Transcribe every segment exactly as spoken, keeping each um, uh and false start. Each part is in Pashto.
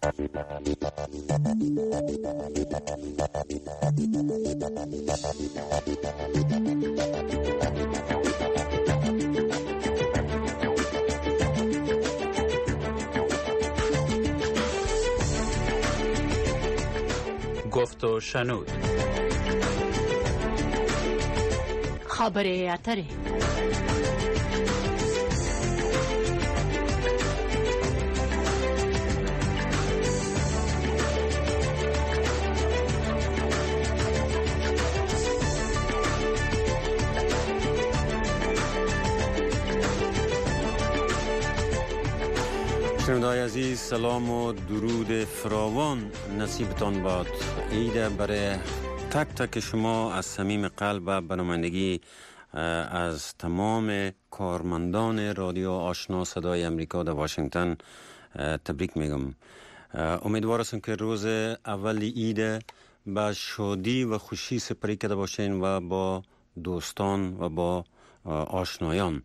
گفت و شنود. خبر اتره. شنونده‌های عزیز، سلام و درود فراوان نصیبتان باد. عید برای تک تک شما از صمیم قلب و برنامه‌نگی از تمام کارمندان رادیو آشنا صدای امریکا در واشنگتن تبریک میگم. امیدوار هستم که روز اول عید با شادی و خوشی سپری کرده باشین و با دوستان و با آشنایان.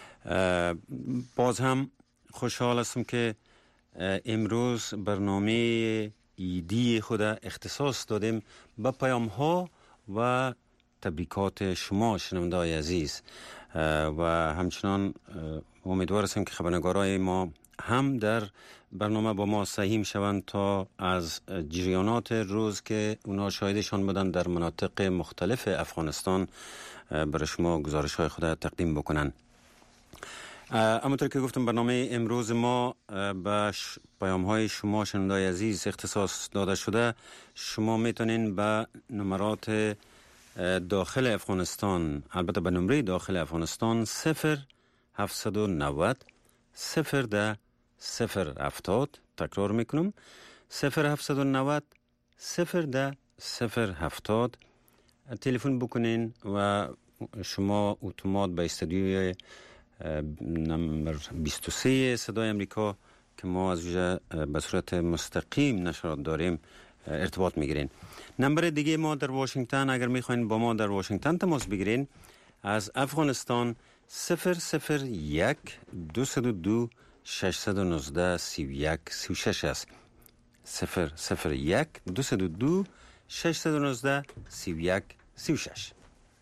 باز هم خوشحال هستم که امروز برنامه ایدی خود اختصاص دادیم به پیام ها و تبریکات شما شنونده‌های عزیز و همچنان امیدوار هستم که خبرنگارای ما هم در برنامه با ما سهیم شوند تا از جریانات روز که اونا شاهدشان بودن در مناطق مختلف افغانستان برای شما گزارش های خود تقدیم بکنن. همونطور که گفتم برنامه امروز ما به پیام های شما شنونده‌های عزیز اختصاص داده شده. شما میتونین به نمرات داخل افغانستان، البته به نمره داخل افغانستان صفر هفتصد و نود صفر ده صفر هفتاد، تکرار میکنم صفر هفتصد و نود صفر ده صفر هفتاد تلفن بکنین و شما اتومات به استودیوی نمبر بیست و سه صدای امریکا که ما از ویژه به صورت مستقیم نشرات داریم ارتباط میگیرین. نمبر دیگه ما در واشنگتن، اگر میخواین با ما در واشنگتن تماس بگیرین، از افغانستان صفر صفر یک دویست و دو ششصد و نوزده سی و یک سی و شش است. صفر صفر یک دویست و دو ششصد و نوزده سی و یک سی و شش.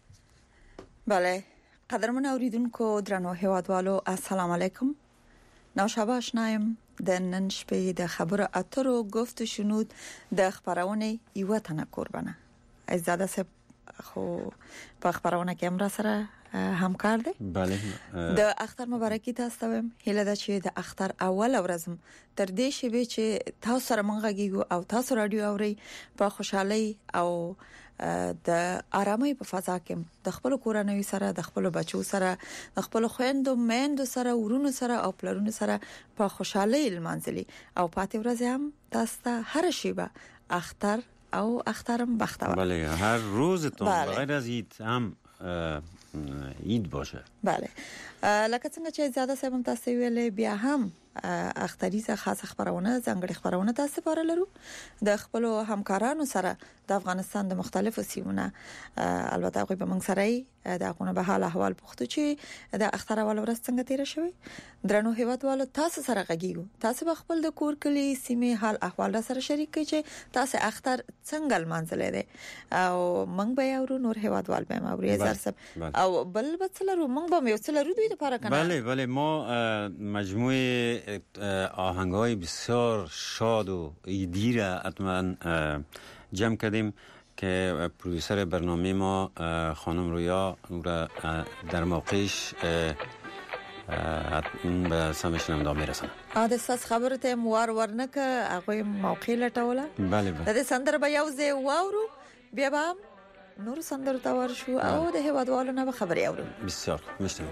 بله، قدرمن اوریدونکو درنو هیوادوالو السلام علیکم. نو شب آشنایم د نن شپې د خبرو اترو گفت و شنود د خبرونه یو تنه قربانه عزت صاحب خو په خبرونه کې امر سره همکار دی. بله. د اختر مبارکي تاسو ته هیله ده چې د اختر اول ورځم تر دې شی چې تاسو سره مونږ او تاسو رادیو اوري په خوشحالي او د آرامۍ په فضا کې د خپل کورنۍ سره، د خپل بچو سره، د خپل خويندو مېندو سره، ورونو سره او پلرونو سره په خوشحالي لمانځلي او پاتې ورځ هم تاسو ته هر شی به اختر او اخترم بختور. بله، هر روزتون بغیر از عید هم عید باشه. بله، لکه څنګه چې زیاده سم تاسو ویلې بیا هم اختریزه خاص خبرونه ځنګړي خبرونه تاسو لپاره لرو د خپل همکارانو سره د افغانستان د مختلفو سیمونو. البته غوي به موږ سره د اقونه به حال احوال پوښتو چې د اختر اول ورځ څنګه تیر شوی. درنو هیوادوالو تاسو سره غږیږو، تاسو به خپل د کور کلی سیمه حال احوال سره شریک کړئ چې تاسو اختر څنګه لمانځلې دي او موږ به یو نور هیوادوال به موري زرسب او بل بتلرو موږ به یو څلرو دوی لپاره کنه. بله بله، ما مجموعه آهنگای بسیار شاد و ایدی را حتما جمع کردیم که پرودوسر برنامه ما خانم رویا را در موقعش به سمشنم میرسن. آدساس خبرته موار ورنکه هغه موقع لټوله. بله بله. د سندر به یو ځای واورو بیا به نور سندر تاور شو او د هیوادوالو نه خبري اورو. بسیار مشتم.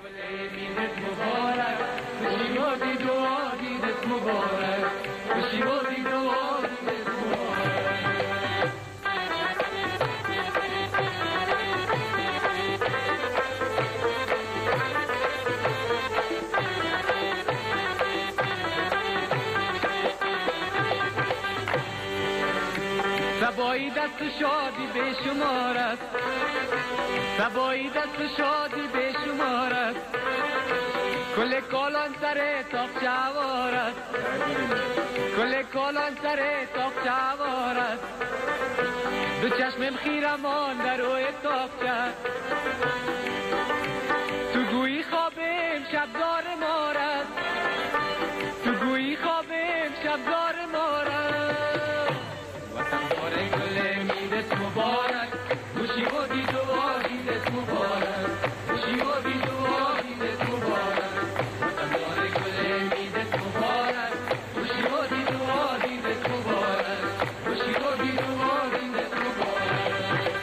سبایی دست شادی به شمار است، سبایی دست شادی به شمار است، کل کالان سر تاق شوار است، کل های کالان سر تاق چوارد دو چشمم خیرمان در روی تاق چد تو گویی خوابم شبدار مارد تو گویی خوابم شبدار مارد وطن باره گل میدت مبارک گوشی و دید و آدیدت مبارک گوشی و دید و آدیدت مبارک وطن باره گل میدت مبارک گوشی و دید و آدیدت مبارک گوشی و دید و آدیدت مبارک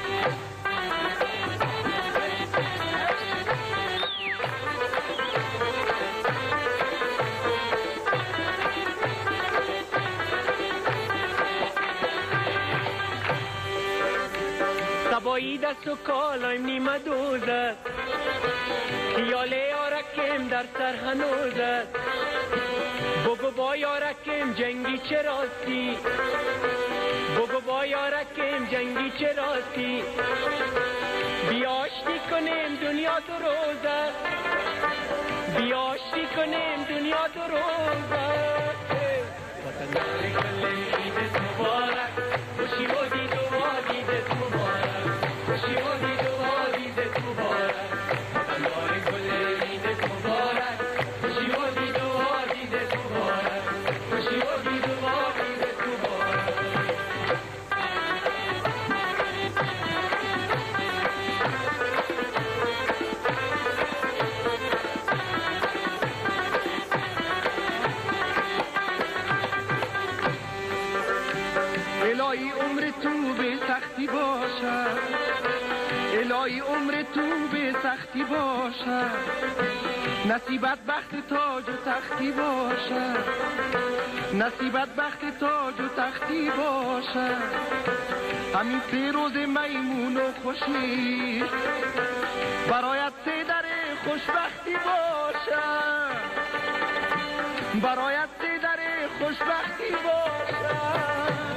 سبایی دست و کالایم نیمه دوزد خیال یارکم در سر هنوزد بگو با یارکم جنگی چه راستی بگو با یارکم جنگی چه راستی بیاشتی کنیم دنیا دو روزد بیاشتی کنیم دنیا دو روزد وطن داره گل عیدت مبارک خوشی و دید و آدیدت مبارک خوشی و دید و آدیدت مبارک وطن داره گل عیدت مبارک خوشی و دید و آدیدت مبارک خوشی و دید و آدیدت مبارک الهی عمر تو به سختی باشد الهی عمر تو به سختی باشد نصیبت بخت تاج و تختی باشد نصیبت بخت تاج و تختی باشد همین سه روز میمون و خوشی برایت سه در خوشبختی باشد برایت سه در خوشبختی باشد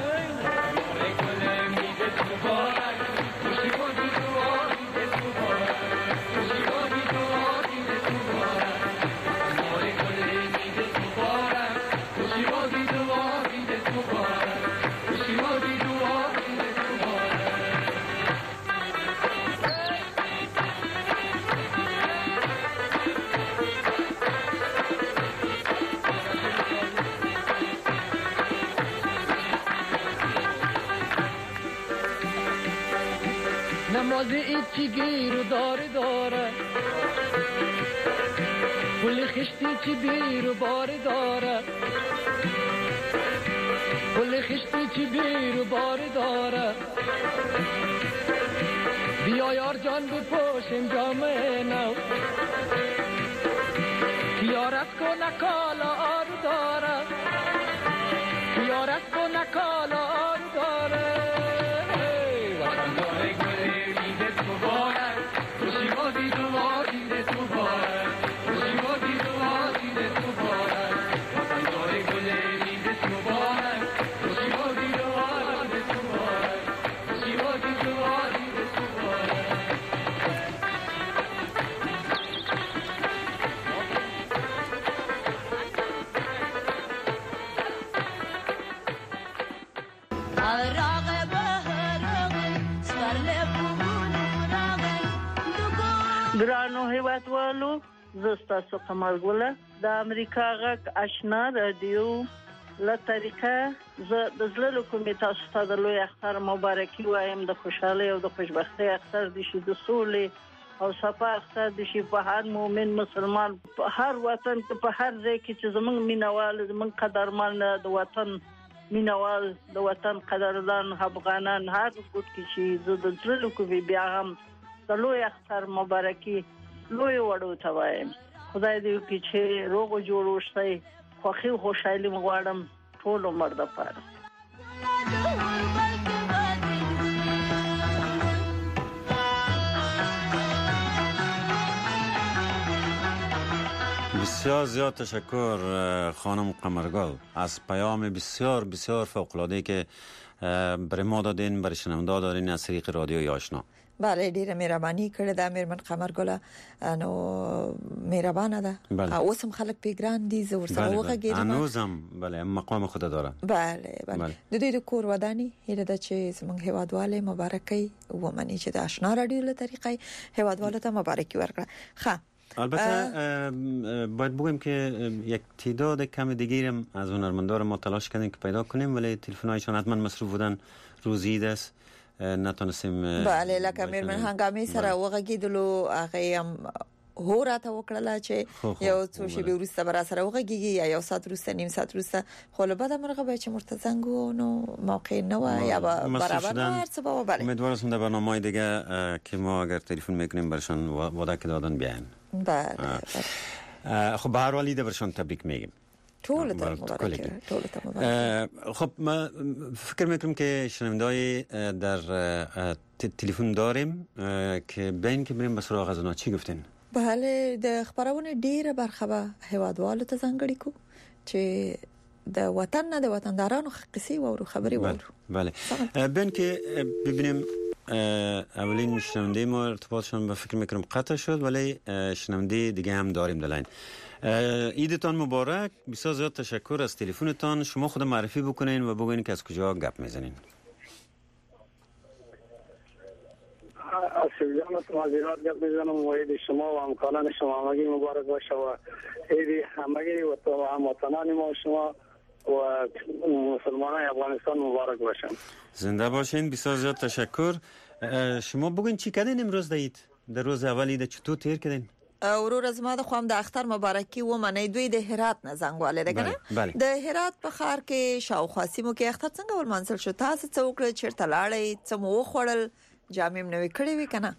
نماز ایچی گیر و داره داره پل خشتی چی بیر و باره داره پل خشتی چی بیر و باره داره بیا یار جان بپوشیم جامعه نو یارت کو نکالا آرو داره یارت کو نکالا آرو داره وطن داره گل عیدت مبارک خوشی و دید و آدیدت مبارک خوشی و دید و آدیدت مبارک وطن داره گل عیدت مبارک خوشی و دید و آدیدت مبارک خوشی و دید و آدیدت مبارک ګرانو هیوادوالو زه ستاسو قمرګله د امریکا غږ آشنا رادیو له طریقه زه د زړه له کومې تاسو ته د لوی اختر مبارکي وایم د خوشحالۍ او د خوشبختۍ اختر دې شي د سولې او صفا اختر دې شي په هر مؤمن مسلمان په هر وطن کې په هر ځای کې چې زموږ مینوال زموږ قدرمن د وطن مینوال د وطن قدردان افغانان هر ګوټ کې شي زه د زړه له کومې بیا هم د لوی اختر مبارکي لوی وړو ته وایم خدای دې وکړي چې روغ جوړ اوسئ خوښي او خوشحالي مغواړم ټول عمر دپاره بسیار زیاد تشکر خانم قمرگل از پیام بسیار بسیار فوق‌العاده‌ای که برای ما دادین برای شنونده دارین از طریق رادیوی آشنا. بله ډیره مهرباني کړې ده میرمن قمر ګله نو مهربانه ده اوس هم خلک پیګران دي زور سره وغږیږي انوزم بله مقام خود داره بله بله د دې د کور ودانی هله د چې زمونږ هیوادواله مبارکي ومني چې د آشنا رادیو له طریقې هیوادواله ته مبارکي ورکړه ښه البته باید بگویم که یک تعداد کم دیگه هم از هنرمندان ما تلاش کردیم که پیدا کنیم ولی تلفن‌هایشان حتما مصروف بودن روز عید است نتونستیم بله لکه میرمن هنگامی سره وغږیدلو هغه هم هو راته وکړه چې یو څو شی به ورسته برا سره وغږیږي یا یو ساعت ورسته نیم ساعت ورسته خو له بعد مرغه به چې مرتزنګو نو موقع نه و یا برابر نه څه به بله امیدوارم در برنامه‌های دیگه که ما اگر تلفن میکنیم برشان وعده که دادن بیان بله خب به هر حال ایده برشان تبریک میگیم طول ته مبارک طول ته مبارک خب ما فکر میکنم که شنوندای در تلفن داریم که بین که بریم به سراغ از اونا چی گفتین؟ بله د خبرونه ډیره برخه به هوادوالو ته ځانګړي کو چې د وطن نه د وطندارانو قصې وورو خبري وورو بله بین که ببینیم اولین شنونده ما ارتباطشون به فکر میکنم قطع شد ولی شنونده دیگه هم داریم در لاین. عیدتان مبارک، بسیار زیاد تشکر از تلفنتان. شما خود معرفی بکنین و بگوین که از کجا گپ میزنین. از شیرجان معذرت گپ میزنم و عید شما و همکاران شما همگی مبارک باشه و عید همگی و هموطنان ما شما و مسلمانان افغانستان مبارک باشن. زنده باشین، بسیار زیاد تشکر. شما بگوین چی کردین امروز در عید؟ در روز اول عید چطور تیر کردین؟ ورور از ما د خوام د اختر مبارکي و منې دوی د هرات نه زنګواله ده کنه د هرات په خار کې شاوخوا سیمو کې اختر څنګه ولمنځل شو؟ تاسو څه وکړل؟ چیرته لاړې؟ څه مو وخوړل؟ جامې نوې کړې وې کنه؟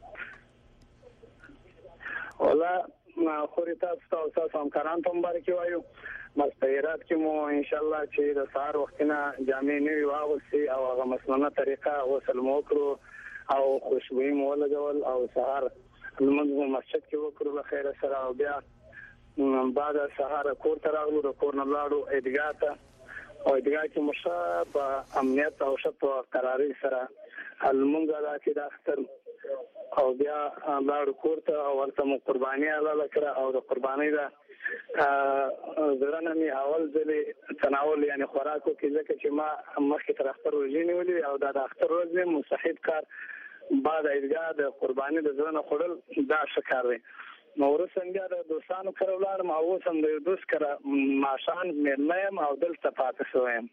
والله ما خوري تاسو تاسو هم کاران ته مبارکي وایو. بس په هرات کې مو ان شاء الله چې د سهار وختونه جامې نوې واغوستې او هغه مسنونه طریقه غسل مو وکړو او خوشبويي مو لګول او سهار لمونځ مسجد کې وکړو له خیر سره او بیا بعد سهار کور ته راغلو د کور نه لاړو عیدګاه ته او عیدګاه کې مشه په امنیت او شت او قراري سره لمونځ ادا کړ د اختر او بیا لاړو کور ته او ورته مو قرباني اعلان کړه او د قرباني دا زرانه می اول ځلې تناول یعنی خوراکو کې ځکه چې ما مخکې تر اختر ورځې نیولې او دا د اختر ورځې مستحب کار بعد عیدګاه د قرباني د زړه خړل دا شکار دی. نو ورسنګ د دوستانو سره ولاړم او اوس هم د دوست سره ماشان مېرمم او دلته پاتې شوم.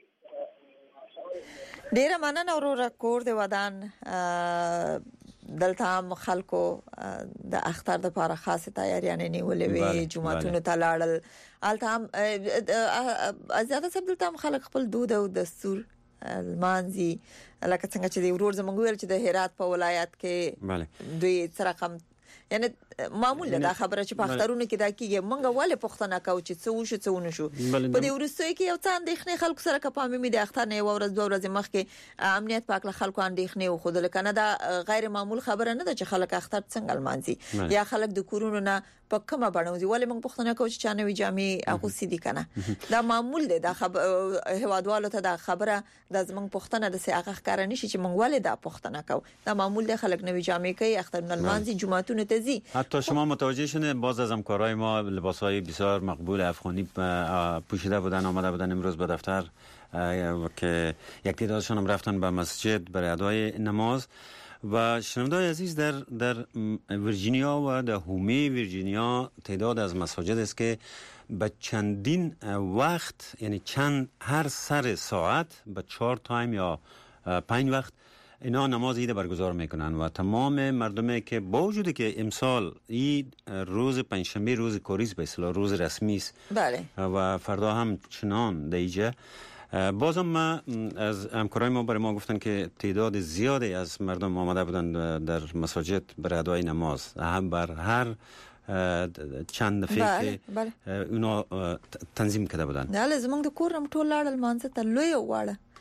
ډیره مننه ورور کور د ودان دلته هم خلکو د اختر د لپاره خاصه تیاریانې نیولې وي جمعهتون ته لاړل الته هم زیاته سب دلته هم خلک خپل دود او دستور المانزي لکه څنګه چې د ورور زموږ ویل چې د هرات په ولایت کې دوی سره کم یعنی معمول ده خبره چې په اخترونو کې دا کیږي مونږ ولې پښتنه کو چې څه وشو څه ونه شو په دې ورستوي کې یو څه اندېښنې خلکو سره کپامې مې د اختر نه ورځ دوه ورځې مخکې امنیت پاک له خلکو اندېښنې او خود لکنه دا غیر معمول خبره نه ده چې خلک اختر څنګه المانځي یا خلک د کورونو نه په کومه باندې ولې مونږ پښتنه کو چې چانه جامې هغه سیدی کنه دا معمول ده دا هوادوالو ته دا خبره د زمونږ پښتنه د سیاغه ښکار نشي چې مونږ ولې دا پښتنه کو دا معمول ده خلک نوې جامې کوي اختر المانځي جمعهتون ته زی حتی شما متوجه شدین باز از همکارای ما لباسای بسیار مقبول افغانی پوشیده بودن آمده بودن امروز به دفتر که یک تعدادشان هم رفتن به مسجد برای ادای نماز و شنوندای عزیز در در ویرجینیا و در هومه ویرجینیا تعداد از مساجد است که به چندین وقت یعنی چند هر سر ساعت به چهار تایم یا پنج وقت اینا نماز عید برگزار میکنن و تمام مردمی که با وجودی که امسال عید روز پنجشنبه روز کاریست به اصطلاح روز رسمی است بله و فردا هم چنان دیجه بازم ما از همکارای ما برای ما گفتن که تعداد زیادی از مردم آمده بودن در مساجد برای ادای نماز هم بر هر چند دفعه بله. اونا تنظیم کرده بودن نه لازم موږ د کورم ټول لاړل مانځه ته لوی واړه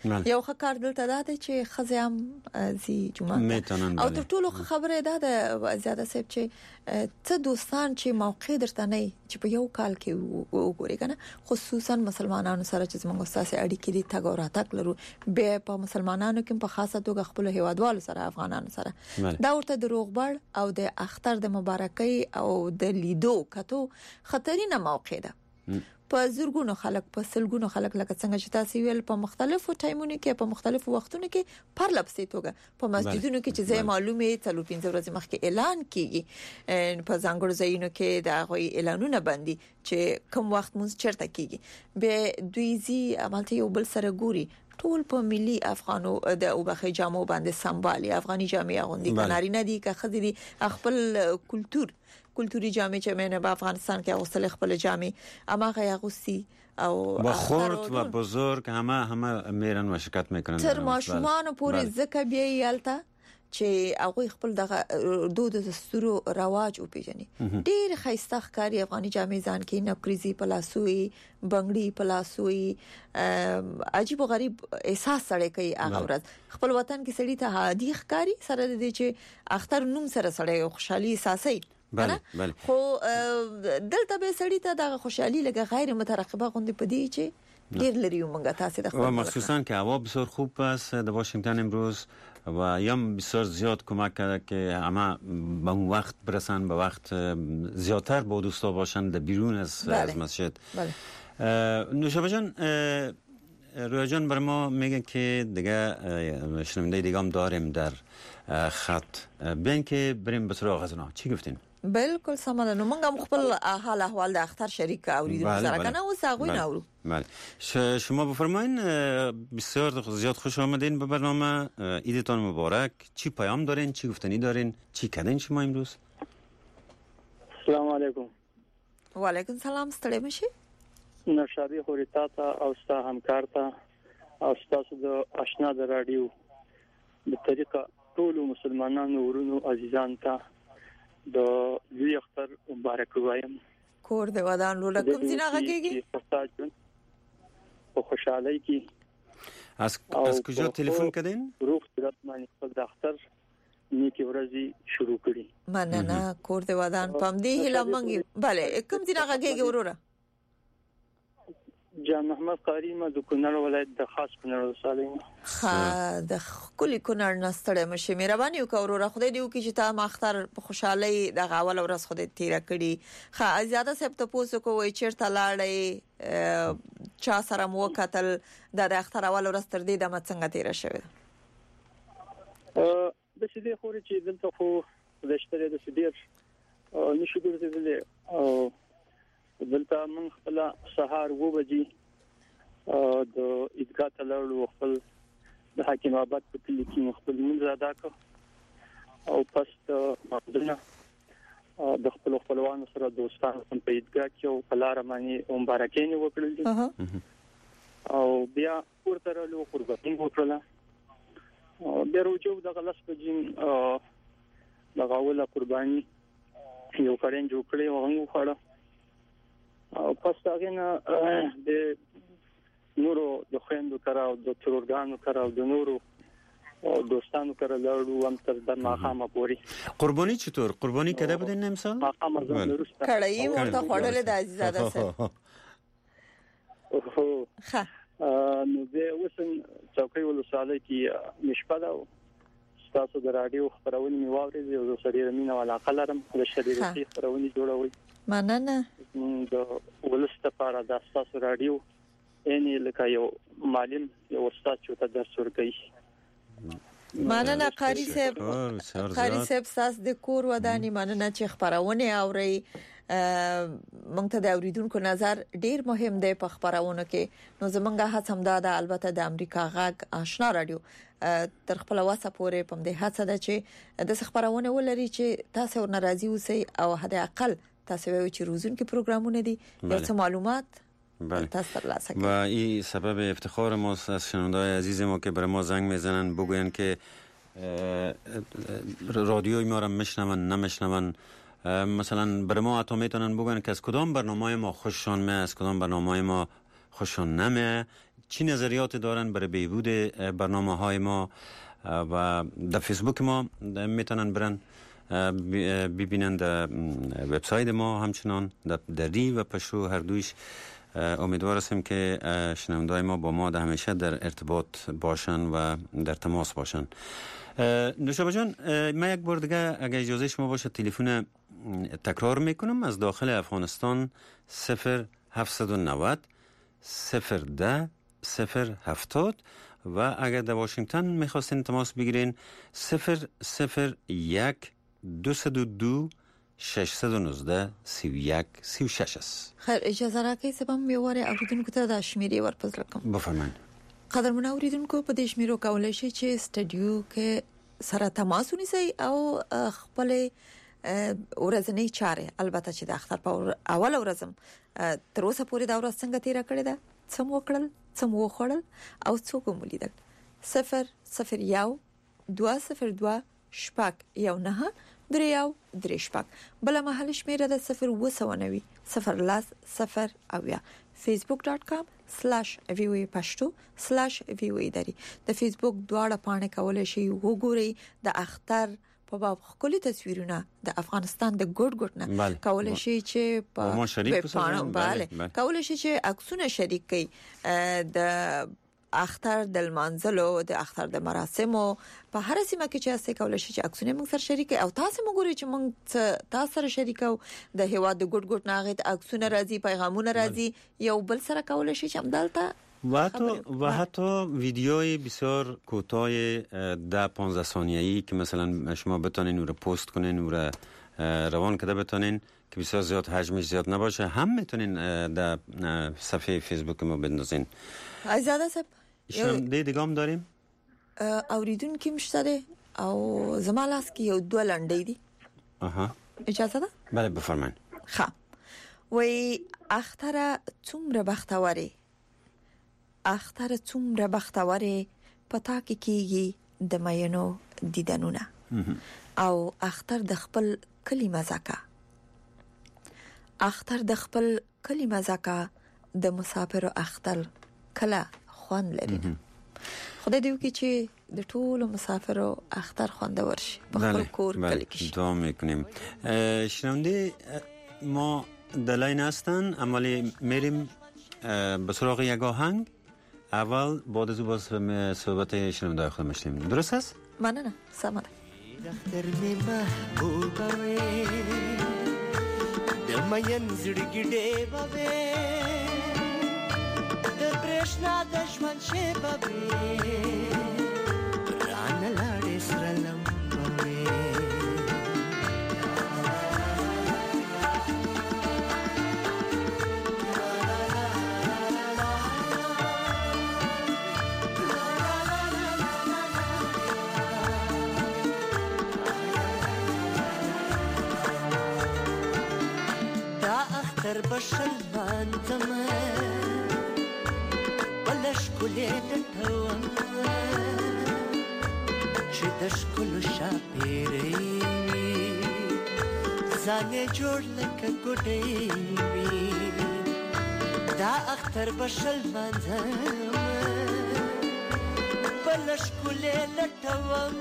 یو خکار دلته ده چې خزم زی جمعه او تر ټولو خبره ده زیاده سب چې ته دوستان چې موقع درته نه چې په یو کال کې وګوري کنه خصوصا مسلمانانو سره چې موږ ساسي اړیکې دي تګ او راتګ لرو به په مسلمانانو کې په خاصه توګه خپل هیوادوالو سره افغانانو سره دا ورته د روغبړ او د اختر د مبارکۍ او د لیدو کتو خطرینه موقع ده په زورګونو خلک په سلګونو خلک لکه څنګه چې تاسو ویل په مختلفو ټایمونو کې په مختلفو وختونو کې پر لپسې توګه په مسجدونو کې چې زه معلومه تلو پنځه ورځې مخکې اعلان کیږي په ځانګړو ځایونو کې دا غوي اعلانونه باندې چې کوم وخت مونږ چرته کیږي به دوی زی عملته یو بل سره ګوري ټول په ملي افغانو د اوبخې جامو باندې سمبالي افغاني جامې غوندي کناري نه دي که خدي خپل کلچر کلتوري جامې چې مینه په افغانستان کې اوسل خپل جامې اما غیاغوسی او با خرد و بزرگ همه همه میرن و شرکت میکنن تر ماشومان پورې زکه بیا یالتا چې هغه خپل دغه دود دستورو رواج او پیژني ډیر خیسته ښکاری افغاني جامې ځان کې نکریزي پلاسوي بنگړي پلاسوي عجیب او غریب احساس سره کوي هغه ورځ خپل وطن کې سړی ته هادي ښکاری سره د دې چې اختر نوم سره سړی خوشحالي احساسي بله بله خو دلته به سړی ته د خوشحالي لګه غیر مترقبه غوندي پدې چې ډیر لري ومنګه تاسو د خپل و مخصوصا که هوا بسیار خوب است در واشنگتن امروز و یم بسیار زیاد کمک کرده که همه به اون وقت برسن به وقت زیادتر با دوستا باشن در بیرون از بله. از مسجد بله. نوشابه جان رویا جان بر ما میگن که دیگه شنونده دیگه هم داریم در خط بین که بریم به سراغ از اونها چی گفتین؟ بالکل سمه نو موږ هم خپل حال احوال د اختر شریک اوریدو سره کنه او ساغوی نورو بله شما بفرمایین بسیار زیاد خوش آمدین به برنامه عیدتان مبارک چی پیام دارین چی گفتنی دارین چی کردین شما امروز السلام علیکم و علیکم سلام ستړی مشي نشابه خوريتا ته او ستا همکار ته او تاسو د آشنا د رادیو د طریقه ټول مسلمانانو ورونو عزیزان ته د لوی اختر مبارک وایم کور د ودان لوله کوم ځای غږیږي په خوشحالي کې از از کجا تلفن کردین روح صورت باندې خپل د اختر نیکی ورځي شروع کړي مننه کور د ودان پم دی هله منګي bale کوم ځای غږیږي وروره جان محمد قاری ما د کونړ ولایت د خاص کونړ وساله ها د کلی کونړ نستړې مشه مهرباني وکړه خدای دې وکړي چې تا ماختر په خوشحالي د غاول ورځ خدای تیر کړي ها زیاده سب ته پوسو کوی چیرته لاړې چا سره مو قتل د اختر اول ورځ تر دې د مڅنګ تیر شوی د شدې خوري چې دلته خو د شتره د شدیر نشو ګرځېدل او دلته من خپل سهار و بجې د عیدګاه ته لاړو خپل د حکیم آباد په کلی کې خپل منځ ادا کړ او پس د د خپل خپلوانو سره دوستانو په عیدګاه کې او پلار باندې مبارکي وکړل او بیا ورته له قرباني وکړل او بیا وروجو د غلس بجې د غاوله قرباني یو کارین جوړ کړی او هغه وخاړه او پس هغه نه د نورو د خويندو کرا او د ترورګانو کرا او د نورو دوستانو کرا لاړو هم تر د ماخامه پوری قربانی چطور قربانی کده بودین امسال ماخامه زموږ کړای ورته خوړل د عزیزاده سره ها نو زه وسن چوکۍ ولساله کې مشپدا تاسو د رادیو خبرونه می واورئ او سړي رمینه ولا قلرم د شریرتي خبرونه جوړوي مننه د ولست لپاره د تاسو رادیو ان لکه یو معلم یو استاد چې ته درس ورکوي مننه قاری صاحب قاری صاحب تاسو د کور ودانی مننه چې خبرونه اوري مونږ ته د اوریدونکو نظر ډیر مهم دی په خبرونه کې نو زمونږه هڅه هم ده البته د امریکا غږ آشنا رادیو تر خپل واسه پورې پم دې هڅه ده چې د خبرونه ولري چې تاسو ناراضي اوسئ او حد اقل تاسو وایو چې روزون کې پروګرامونه دي یا څه معلومات بله و این سبب افتخار ماست از شنونده‌های عزیز ما که برای ما زنگ میزنن بگوین که رادیوی ما را میشنون نمیشنون مثلا برای ما حتی میتونن بگوین که از کدام برنامه ما خوششان میاد از کدام برنامه ما خوششان نمیاد چی نظریات دارن برای بهبود برنامه های ما و در فیسبوک ما میتونن برن ببینن، در وبسایت ما همچنان در دری و پشتو هر دویش. امیدوار هستیم که شنونده‌های ما با ما در همیشه در ارتباط باشن و در تماس باشن. نوشابه جان، من یک بار دیگه اگه اجازه شما باشه تلفن تکرار میکنم از داخل افغانستان صفر هفتصد و نود صفر ده صفر هفتاد و اگر در واشنگتن میخواستین تماس بگیرین صفر صفر یک دوصد و دو ششصد و نوزده سی و یک سی و شش است. خیر اجازه راکړئ چې هم یو واره اوریدونکو ته د شمیرې ورپسله کوم. بفرمایئ. قدرمن اوریدونکو په دې شمیرو کولای شي چې سټډیو کې سره تماس ونیسئ او خپل ورځنی چارې، البته چې د اختر په اول ورځم تر اوسه پورې دا ورځ څنګه تیر کړې ده، څه مو وکړل، څه مو وخوړل او څوک مو لیدل. صفر صفر یو دوه صفر دوه شپږ یو نه درې یو درې شپږ. بل محل شمیره د صفر اوه سوه نوي صفر لاس صفر اویا. facebook dot com slash voa pashto slash voa دری. د فیسبوک دواړه پاڼې کولای شي وګورئ د اختر په باب خپل تصویرونه د افغانستان د ګډ ګډ نه کولای شي چې په ما شریک پاڼه bale کولای شي چې عکسونه شریک کړي د اختر د منځلو د اختر د مراسمو په هر سیمه کې چې اسې کولای شي چې عکسونه موږ سره شریک او تاسو موږ ګورئ چې موږ تاسو سره شریکو د هیواد د ګډ ګډ ناغت عکسونه راځي، پیغامونه راځي، یو بل سره کولای شي چې همدلته و حتی و حتی ویدیوی بسیار کوتاه ده پانزده ثانیه‌ای که مثلا شما بتونین اون رو پست کنین، اون رو روان کده بتونین که بسیار زیاد حجمش زیاد نباشه، هم میتونین در صفحه فیسبوک ما بندازین. ازاده سب شنونده دیگه هم داریم؟ اوریدون که مشتره او زمالاس که یو دو لنده دی. آها. اجازه ده؟ بله بفرمایید. خب وی اختر څومره بختوره اختر څومره بختوره پتا کې کیږي د مینو دیدنونه او اختر د خپل کلی مزاکا اختر د خپل کلی مزاکا د مسافر اختر کله خوان لري. خدای دې وکړي چې د ټولو مسافرو اختر خوندور شي په خپل کور کلی کې. دعا میکنیم. شنونده ما دلاین هستن، عملی میریم به سراغ یک آهنگ. اول بعد از او باز صحبت شنونده خود میشنیم. درست است؟ من نه سامده. دختر می محبوبه دمین زړګي ډېوه د برېښنا د ژوند شېبه رانه لاړې سره لمبه در بشل باندم بلش کلی دتوام چه دش کلو شاپیری زانه جوړ لکه ګډې دا اختر بشل باندم بلش کلی دتوام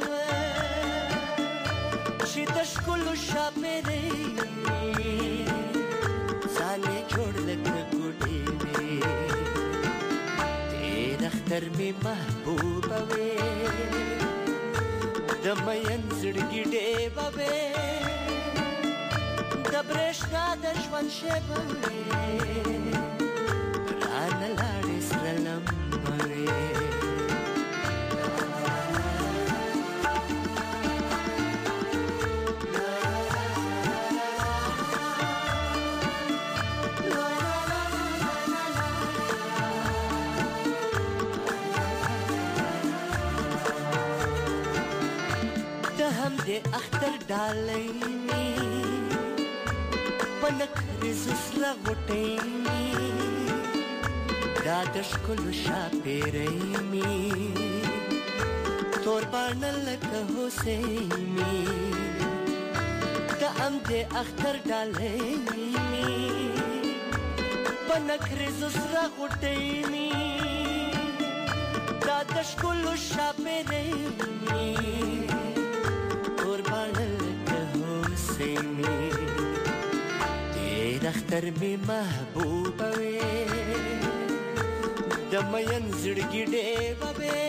چه دش کلو شاپیری زانه جوړ لکه ګډې وي تیر اختر می محبوبه وي د مین زړګي ډېوه وي د برېښنا د ژوند شېبه وي رانه لاړې سره لمبه وي اختر ډالېنی پنک رزس را غټېنی دا د ښکلو شاپېرېنی تور باڼه لکه حسینی د ام د اختر ډالېنی پنک رزس را غټېنی دشکل شب ریمی قربان که حسینی دیر اختر می محبوبه وی دمین زړګي ډېوه وې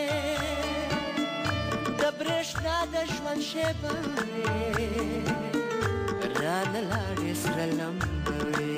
د برېښنا د ژوند شېبه وې رانه لاړې سره لمبه وې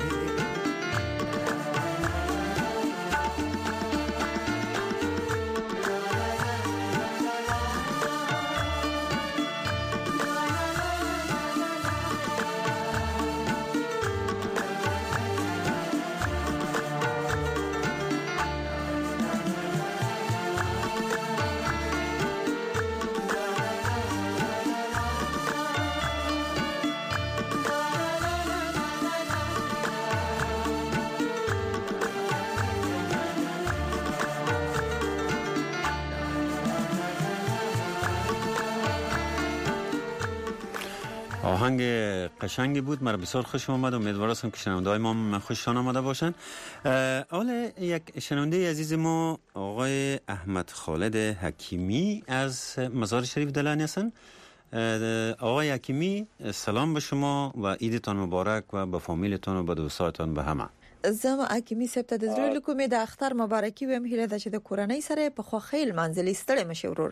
آهنگ قشنگی بود، مرا بسیار خوش آمد. امیدوارم که شنونده های ما خوششان آمده باشند. حالا یک شنونده عزیز ما آقای احمد خالد حکیمی از مزار شریف دلانی هستند. آقای حکیمی سلام به شما و عیدتان مبارک و به فامیلتان و به دوستاتان به همه. زما حکیمی سپته د زړه لکه د اختر مبارکي ویم هیله ده چې د کورنۍ سره په خوخیل منځلي ستړي مشه ورور.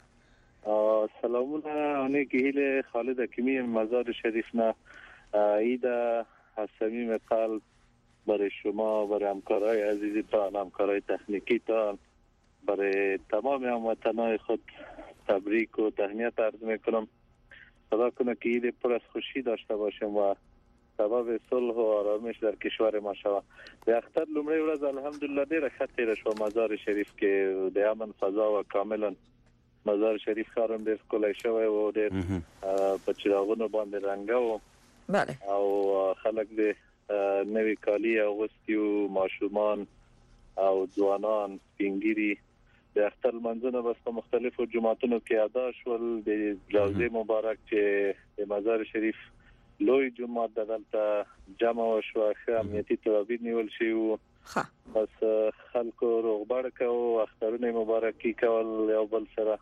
سلامونه اونی که هیل خالد حکیمی مزار شریف نه عید از صمیم قلب برای شما، برای همکارای عزیزتان، همکارای تکنیکی تان، برای تمام هموطنان خود تبریک و تهنیت عرض میکنم. خدا کنه که عید پر از خوشی داشته باشیم و سبب صلح و آرامش در کشور ما شود. د اختر لومړی ورځ الحمدلله ډیره ښه تیره شوه مزار شریف کې د امن فضا و کاملا مزار شریف خارم ډیر ښکلی شوی و، ډیر په چراغونو باندې رنګه و. بله. او خلک د نوي کالي اغوستي و، ماشومان او ځوانان سپینګیري. د اختر لمانځنه بس په مختلفو جماعتونو کې ادا شول. د روضه مبارک چې د مزار شریف لوی جمعه دلته جمع شو، ښه امنیتي تدابیر نیول شوي وو. بس خلکو روغبړ کوو، اخترونه مبارکي کول یو بل سره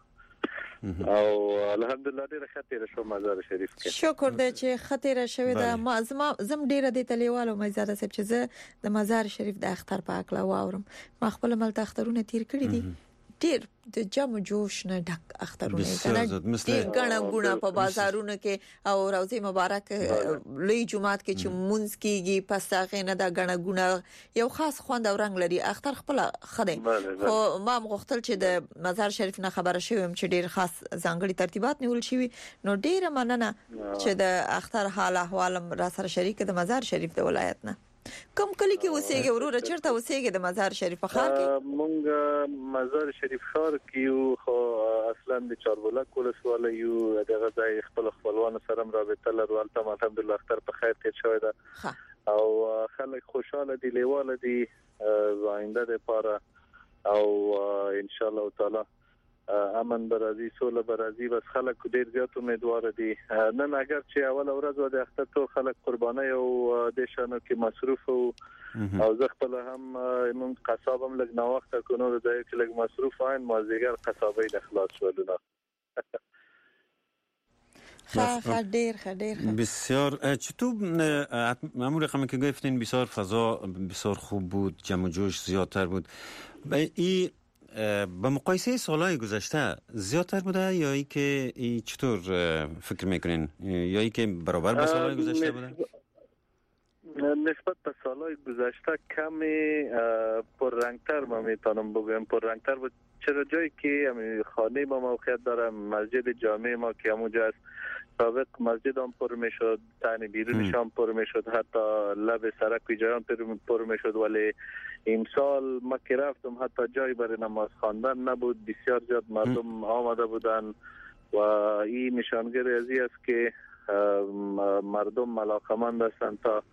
او الحمدلله ډیره ښه تیره شو مزار شریف کې. شکر دې چې ښه تیره شوې ده. ما زما زم ډیره دې تلیوالو مې زیاده سب چې زه د مزار شریف د اختر په اړه واورم. ما خپل مل اخترونه تیر کړی دي، ډیر د جام جوش نه ډک اخترونه کنه، ډیر غنا غنا په بازارونو کې او روزي مبارک لوی جمعات کې چې مونږ کېږي پس هغه نه د غنا غنا یو خاص خوند او رنگ لري. اختر خپل خده خو ما مغختل چې د مزار شریف نه خبره شوم چې ډیر خاص ځانګړي ترتیبات نیول شوی. نو ډیر مننه چې د اختر حال احوال را سره شریک د مزار شریف د ولایت نه. کوم کلی کې اوسېږي وروره؟ چیرته اوسېږي د مزار شریف په ښار کې؟ مونږ مزار شریف ښار کې یو، خو اصلا د چاربولک ولسوالۍ یو. دغه ځای خپل خپلوان سره رابطه لرو. البته الحمدلله اختر په خیر تیر شوی ده او خلک خوشاله دي، لیواله دي آینده لپاره او ان شاء الله تعالی امن برازي سوله برازي. بس خلک ډیر زیات امیدوار دي. نن اگر چې اول ورځ و د اختر ټول خلک قرباني او د شانو کې مصروف او او زه خپل هم مون قصابم لګ نو وخت کونو د دې چې لګ مصروف عین مازیګر قصابي د اخلاص شولونه. خیلی دیر خیلی بسیار. چطور معمول رقمی که گفتین بسیار فضا بسیار خوب بود، جمع و جوش زیادتر بود. این با مقایسه سالهای گذشته زیادتر بوده یا ای که ای چطور فکر میکنین؟ یا ای که برابر با سالهای گذشته بوده؟ نسبت به سالهای گذشته کمی پررنگتر ما میتونم بگویم. پررنگتر بود چرا جایی که خانه ما موقعیت داره، مسجد جامع ما که همونجا است. سابق مسجد هم پر میشد، تن بیرونش هم پر میشد، حتی لب سرک و جایان پر میشد. ولی امسال ما که رفتم حتی جایی برای نماز خواندن نبود. بسیار زیاد مردم آمده بودن و این نشانگر ازی است که مردم علاقمند هستند تا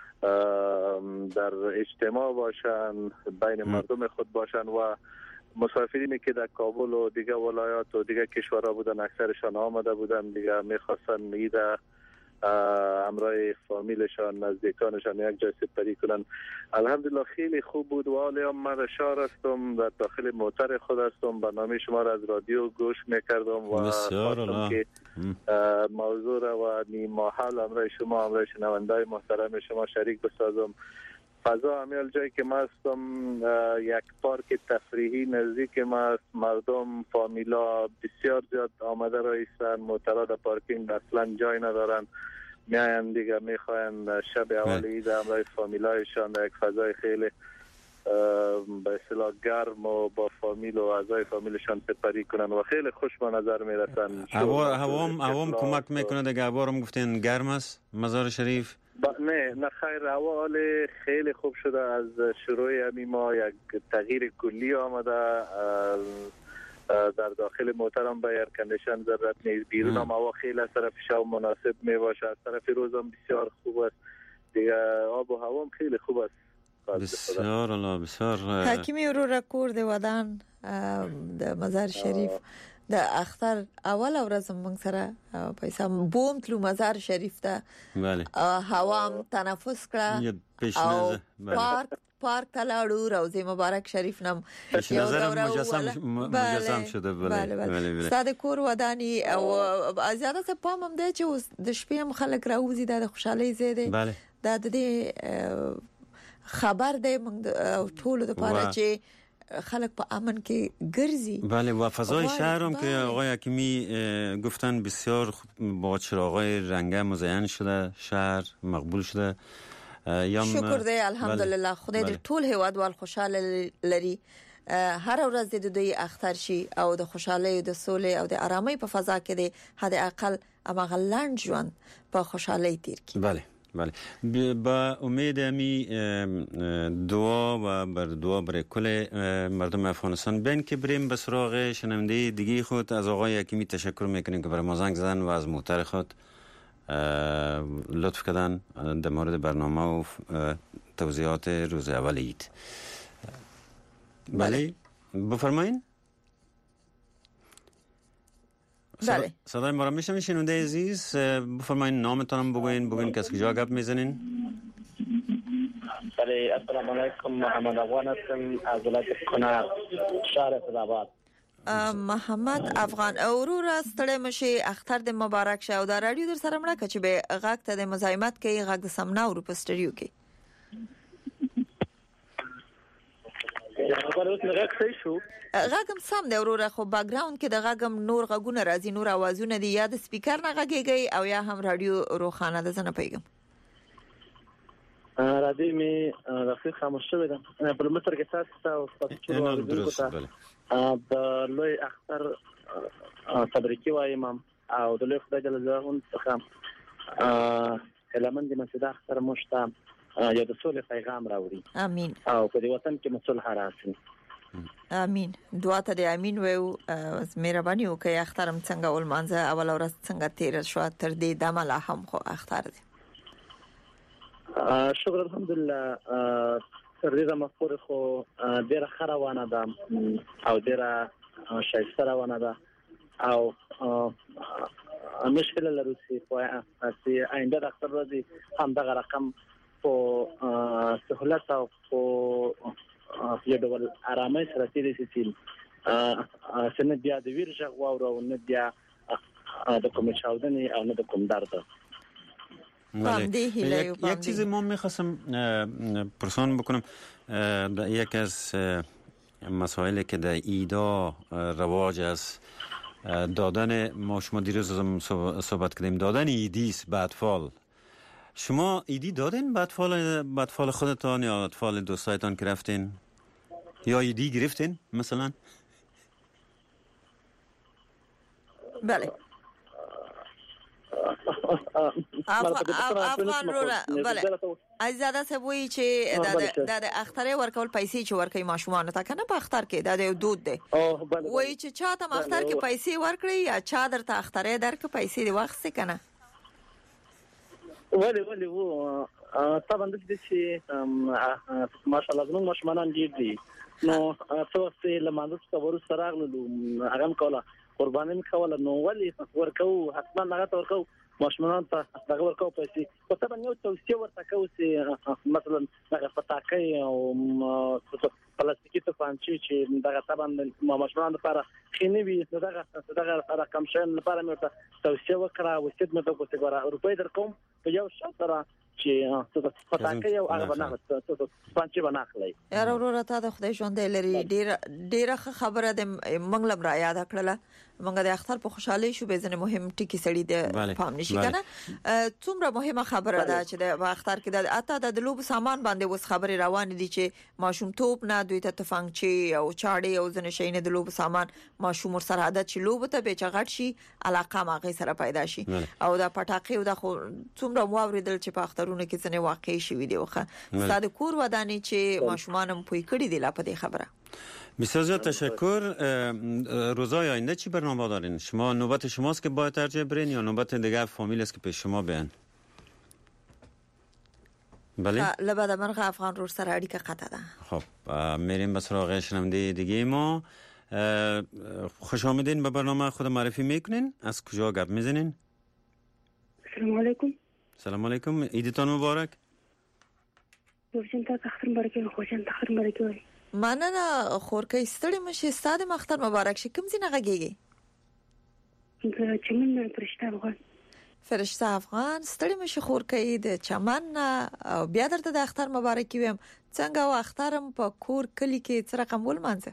در اجتماع باشن، بین مردم خود باشن و مسافرینی که در کابل و دیگه ولایات و دیگه کشورها بودن اکثرشان آمده بودن دیگه میخواستن ایده همراه فامیلشان نزدیکانشان یک جای سپری کنن. الحمدلله خیلی خوب بود و حالا من در شهر هستم در داخل موتر خود هستم، برنامه شما را از رادیو گوش میکردم و خواستم که موضوع را و نیمه حال همراه شما همراه شنوندای محترم شما شریک بسازم. فضا همیال جایی که ما هستم یک پارک تفریحی نزدیک ما است، مردم فامیلا بسیار زیاد آمده رایستن، موترها در پارکینگ اصلا جای ندارن، میاین دیگه میخواین شب اول عید همراه فامیلایشان در یک فضای خیلی به اصطلاح گرم و با فامیل و اعضای فامیلشان سپری کنن و خیلی خوش به نظر میرسن. هوا هوام هوام کمک میکنه دیگه. هوام گفتین گرم است مزار شریف؟ نه نه خیر، هوا حال خیلی خوب شده از شروع همین ماه، یک تغییر کلی آمده. در داخل موترم با ایر کندیشن ضرورت نیست، بیرون هم هوا خیلی از طرف شب مناسب می باشه، از طرف روز هم بسیار خوب است دیگه. آب و هوا هم خیلی خوب است. بسیار الله بسیار. حکیمی رو را کورد ودان د مزار شریف د اختر اول ورځ موږ سره پیسې بوم تلو مزار شریف ته. بله. هوا هم تنفس کړه او پارک پارک ته لاړو، روضه مبارک شریف نم یو دوره مجسم مجسم شده. بله بله. ستاد کور ودانی او زیاده څه پام هم دی چې د شپې هم خلک راوځي د خوشحالي زیاده. بله. د دې خبر دی موږ ټول د پاره چې خلق په امن کې ګرځي. بله و فضای شهر هم که آقای حکیمی گفتن بسیار با چراغای رنگه مزین شده، شهر مقبول شده. شکر دی الحمدلله. خدای دې ټول هیوادوال خوشاله لري، هر ورځ د دوی اختر شي او د خوشحالۍ د سولې او د آرامۍ په فضا کې دی حد اقل امغه لاند ژوند په خوشحالۍ تیر کی. بله بله. با امید امی دعا و بر دعا برای کل مردم افغانستان بین که بریم به سراغ شنونده دیگه خود. از آقای حکیمی تشکر میکنیم که برای ما زنگ زدن و از موتر خود لطف کردن در مورد برنامه و توضیحات روز اول عید. بله بفرمایین. بله. صدای ما را میشنوین شنونده عزیز؟ بفرمایین نامتانم بگوین، بگوین که از کجا گپ میزنین. بله السلام علیکم، محمد افغان هستم از ولایت کنر شهر فیض‌آباد. محمد افغان اورور ستړی مشي اختر د مبارک شه او د رادیو در سره مړه کچ به غاک ته د مزاحمت کې غاک د سمنا او په سټډیو کې غاګم سم دی وروره، خو بیک گراوند کې د غاګم نور غاګونه راځي، نور आवाजونه دي، یا د سپیکر نه غږیږي او یا هم رادیو روخانه ده. زنه پیغام رادیو می رافي خاموش شوی ده په مصر کې تاسو او تاسو د لوی اختر تبریکي وایم او د لوی خدای جل جلاله څخه کلمن د مسجد اختر مشته یا د سولې پیغام راوړي. امين. او په دې وطن کې مصلح راشي. امين. دعا ته د امين وو. مهرباني وکړئ اخترم څنګه ول مانځه اول ورځ څنګه تیر شو تر دې دمه لا هم خو اختر دي. شکر الحمدلله. تر دې دمه پورې خو ډیره خروانه ده او ډیره شایسته روانه ده او مشکل لري چې آینده د اختر ورځې هم دغه رقم په سهولت او په یو ډول آرامۍ سره تیرې شي چې نه بیا د ویر ژغ واورو نه بیا د کوم چاودنې او نه د کوم درد. یک چیز ما میخواستم پرسان بکنم، یک از مسائلی که در ایدا رواج است دادن، ما شما دیروز هم صحبت کردیم، دادن ایدیست به اطفال. شما ایدی دادین به اطفال به اطفال خودتان یا اطفال دوستایتان که رفتین یا ایدی گرفتین مثلا؟ بله. افغان رو بله ازاده سبوی چې د د اختر ورکول پیسې چې ورکې ماشومان ته کنه په اختر کې د دود دی وای چې چاته اختر کې پیسې ورکړي یا چا درته اختر درک پیسې دی وخت کنه ولی ولی وو طبعا د دې چې ماشاءالله زموږ ماشومان ډیر دي نو تاسو له مانځ څخه ورسره راغلو هغه کوله قرباني کوله نو ولی ورکو حتما هغه ورکو ماشومان ته دغه ورکو پیسې په طبعا یو توصیه ورته کوي چې مثلا دغه پټاکي او پلاستیکي توپانچې چې دغه طبعا ماشومان لپاره خینه وي دغه دغه رقم شین لپاره مې ورته توصیه وکړه او ست مې ته کوڅه غواړه روپۍ درکوم په یو شاته چې څه پټاکي او هغه بنه څه پانچې بناخلې یار ورور ته د خدای ژوند لري ډیر ډیره خبره د منګلم را یاد کړله منګه د اختر په خوشحالي شو به زنه مهم ټکی سړی د فهم نشي کنه څومره مهمه خبره ده چې د اختر کې د اته د لوب سامان باندې وس خبره روان دي چې ماشوم توپ نه دوی ته تفنګچی او چاړي او زنه شي نه د لوب سامان ماشوم سره عادت چې لوب ته به چغټ شي علاقه ماغه سره پیدا شي او د پټاقې او د څومره واوریدل چې په اخترونه کې څنګه واقع شي وي دیوخه ستاسو کور ودانې چې ماشومان هم پوي کړی دی لا په دې خبره. بسیار زیاد تشکر. روزهای آینده چی برنامه دارین؟ شما نوبت شماست که باید ترجیح برین یا نوبت دیگه فامیل است که پیش شما بیان؟ بله؟ لبعد مرغ افغان رو سر اړیکه قطع ده. خب میریم به سراغ شنونده دیگه ما. خوش آمدین به برنامه. خود معرفی میکنین؟ از کجا گپ میزنین؟ سلام علیکم. سلام علیکم. عیدتان مبارک. خوشن تا تختر مبارک خوشن تختر مبارک. مننه خورکې ستړي مشه ستاسو مختر مبارک شي. کوم ځای نه غږیږي؟ چمن فرشته افغان. فرشته افغان ستړي مشه خورکې د چمن او بیا درته د اختر مبارک ویم. څنګه و اخترم په کور کلی کې څه رقم ول مانځه؟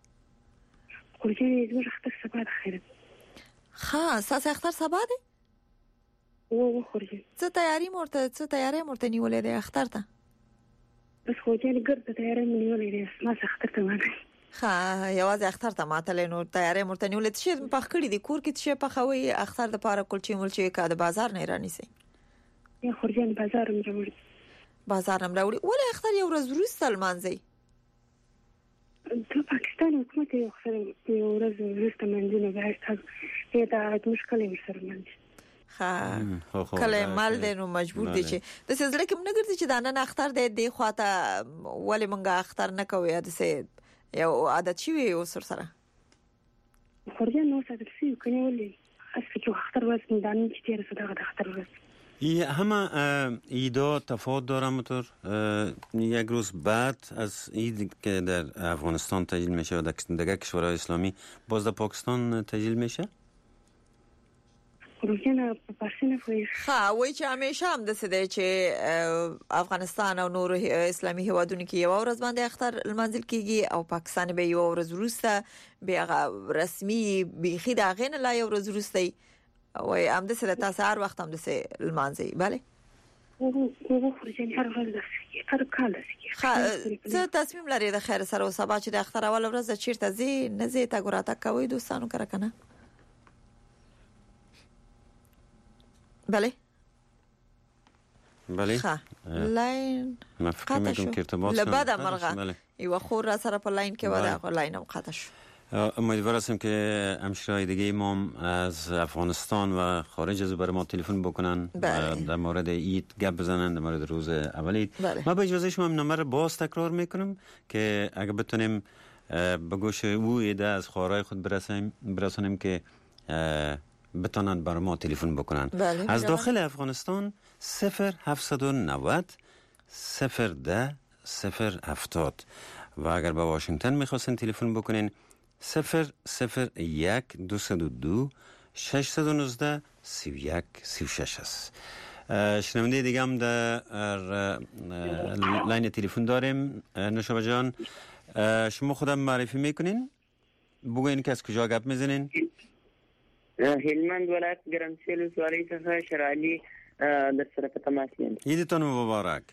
خورجې زموږ اختر سبا د خیر. ها ساس اختر سبا دی؟ او خورجې. څه تیاری مرته څه تیاری مرته نیولې د اختر ته؟ بس خو دې ګرځه تیارې مې نیولې ده ما څه اختر ته مانه ها یوازې اختر ته ماته نو تیارې مرته نیولې چې په خکړې دي کور کې چې په خوي اختر د پاره کلچې ملچې کا د بازار نه رانی سي یا خورجان بازار هم راوړي بازار هم راوړي ولې اختر یو ورځ وروسته لمانځي د پاکستان حکومت یو یو ورځ وروسته منځنه غاښ ته دا مشکل یې سره منځ ها کله مال دې نو مجبور دي چې د سزړه کې موږ ګرځي چې دا نه اختر دې دی خواته ولې موږ اختر نه کوي د سه یو عادت شي وي سر سره خورجان نو ساده شي کني ولې اصلي چې اختر ورځ نه دانی چې تیر صدقه د اختر ورځ ای همه ایدا تفاوت داره مطور یک روز بعد از عید که در افغانستان تجلیل میشه و در دیگر کشورهای اسلامی باز در پاکستان تجلیل میشه روزنه په پارسینه وي ها وای چې همیشه هم د سده چې افغانستان او نور اسلامي هیوادونو کې یو ورځ باندې اختر المنزل کیږي او پاکستان به یو ورځ وروسته بیا رسمي بيخي دا غن لا یو ورځ وروسته وای هم د سده تاسو هر وخت هم د سه المنزل bale او خورجن هر ورځ هر کال څه تصمیم لري د خیر سره او سبا چې د اختر اول ورځ چیرته زی نه زی تا ګراته کوي دوستانو کرا کنه بله بله ها لاین قطع شو لبعد مرغه یو خور را سره په لاین کې ودا لاین هم قطع شو. امیدوار هستم که همشهرهای دیگه ما از افغانستان و خارج از برای ما تلفن بکنن در مورد عید گپ بزنن در مورد روز اول عید. ما به اجازه شما نمبر رو باز تکرار میکنم که اگه بتونیم به گوش او ایده از خواهرای خود برسیم برسانیم که بتونن برای ما تلفن بکنن. بله. از داخل افغانستان صفر هفتصد و نود صفر ده صفر هفتاد و اگر به واشنگتن میخواستن تلفن بکنین صفر صفر یک دوصد و دو ششصد و نوزده سی و یک سی و شش است. شنونده دیگه هم در لاین تلفن داریم. نوشابه جان شما خودم معرفی میکنین؟ بگوین که از کجا گپ میزنین؟ هلمند ولایت ګرمسیر ولسوالۍ څخه شرعلي در سره په تماس یم. عیدتان مبارک.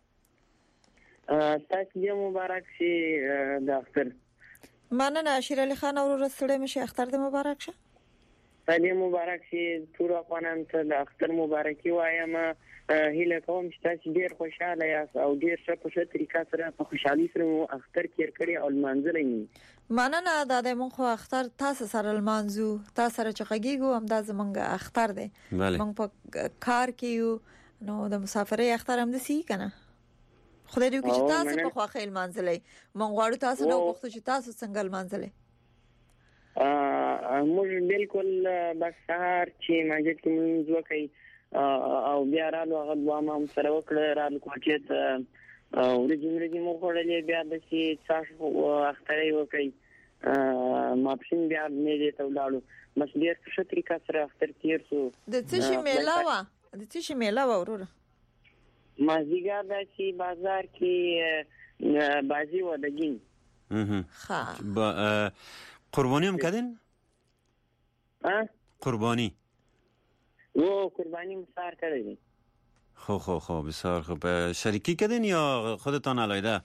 تاسو دې مبارک شي د اختر. مننه شیرعلي خان او رسول مشه اختر دې مبارک شه. دې مبارک شي ټول افغانان ته د اختر مبارکي وایم. هیله کوم چې تاسو ډیر خوشاله یاست او ډیر ښه په ښه طریقه سره په خوشحالي سره مو اختر تیر کړی او لمانځلی. مننه دا د مونږ خو اختر تاسو سره لمانځو تاسو سره چې غږیږو هم دا زمونږ اختر دی. مونږ په کار کې یو نو د مسافرۍ اختر هم دسی کنه. خدای دې وکړي چې تاسو په خوښه لمانځلې. مونږ غواړو تاسو نو وخت چې تاسو څنګه لمانځلې. موږ بالکل بس سهار چې مسجد کې مونږ وکړي او بیا رالو هغه دوا ما سره وکړه رالو کوټې ته ورځې ورځې مو خوړلې بیا د سي تاسو اخترې وکړي ماپښین بیا مې دې ته ولاړو بس ډېر ښه طریقه سره اختر تیر شو د څه شي میله وا د څه شي میله وا وروره مازیګر د سي بازار کې بازی و دګین ها قربانی هم کردین؟ ها قربانی او قربانی مسار کردین خو خو خو بسیار خوب شریکی کردین یا خودتان علایده؟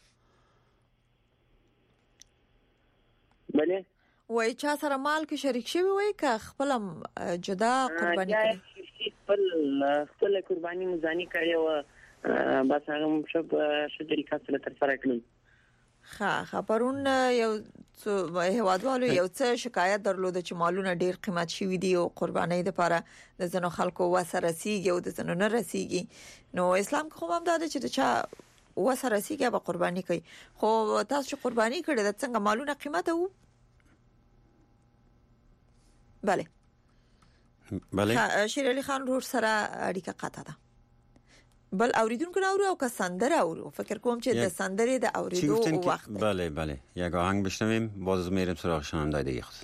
بله وای چا سره مال کې شریک شوی وای که خپل جدا قربانی کړی خپل خپل قربانی مزانی کړی و بس هغه شپ شو طریقه سره تر سره کړل ها خبرون یو هوادوالو یو څه شکایت درلود چې مالونه ډیر قیمت شوی دی او قربانۍ لپاره د زنو خلکو وسره رسیږي او د زنو نه رسیږي نو اسلام خو هم دا چې چا وسره رسیږي به قرباني کوي خو تاسو چې قرباني کړی د څنګه مالونه قیمت وو بله بله شیر علي خان رور سره اړیکه قطع ده بل اوریدونکو نورو او که سندره اورو فکر کوم چې د سندره د اوریدو وخت بله بله یک آهنگ بشنویم باز میریم سراغ شنونده دیگه خود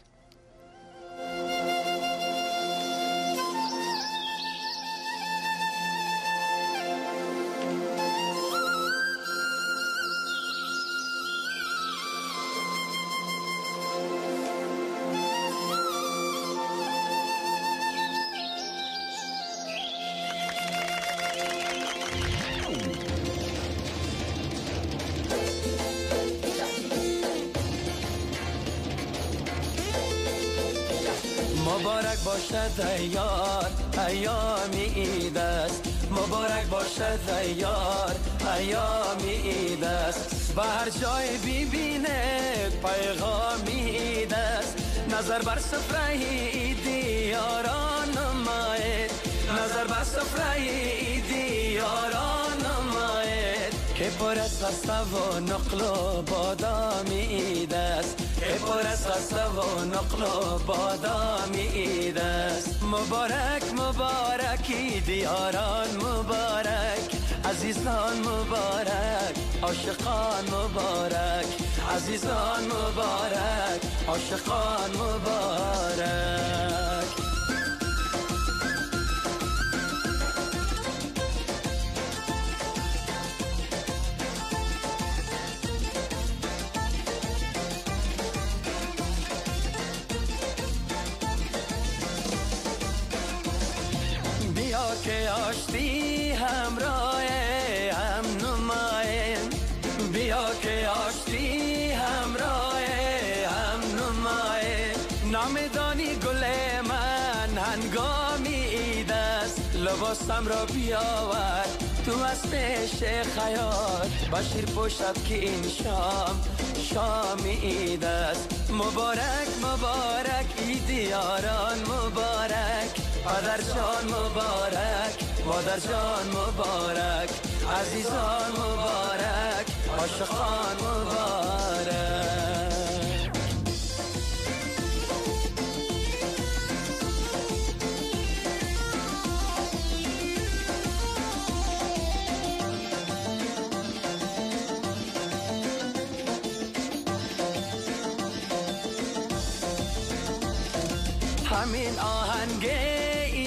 مبارک باشد ایار ایام عید است مبارک باشد ایار ایام عید است به هر جای ببینه پیغام عید است نظر بر سفره عیدی یاران نماید نظر بر سفره عیدی یاران نماید که پر از خسته و نقل و بادام عید است که پر از خسته و نقل و بادام عید است مبارک مبارک عید یاران مبارک عزیزان مبارک عاشقان مبارک عزیزان مبارک عاشقان مبارک که آشتی همراه هم نمایم بیا که آشتی همراه هم نمایم نامدانی گل من هنگامی عید است لباسم را بیاور تو از پیش خیال بشیر پوشد که این شام شام عید است مبارک مبارک عید یاران مبارک پدر جان مبارک مادر جان مبارک عزیزان مبارک عاشقان مبارک همین آهنگه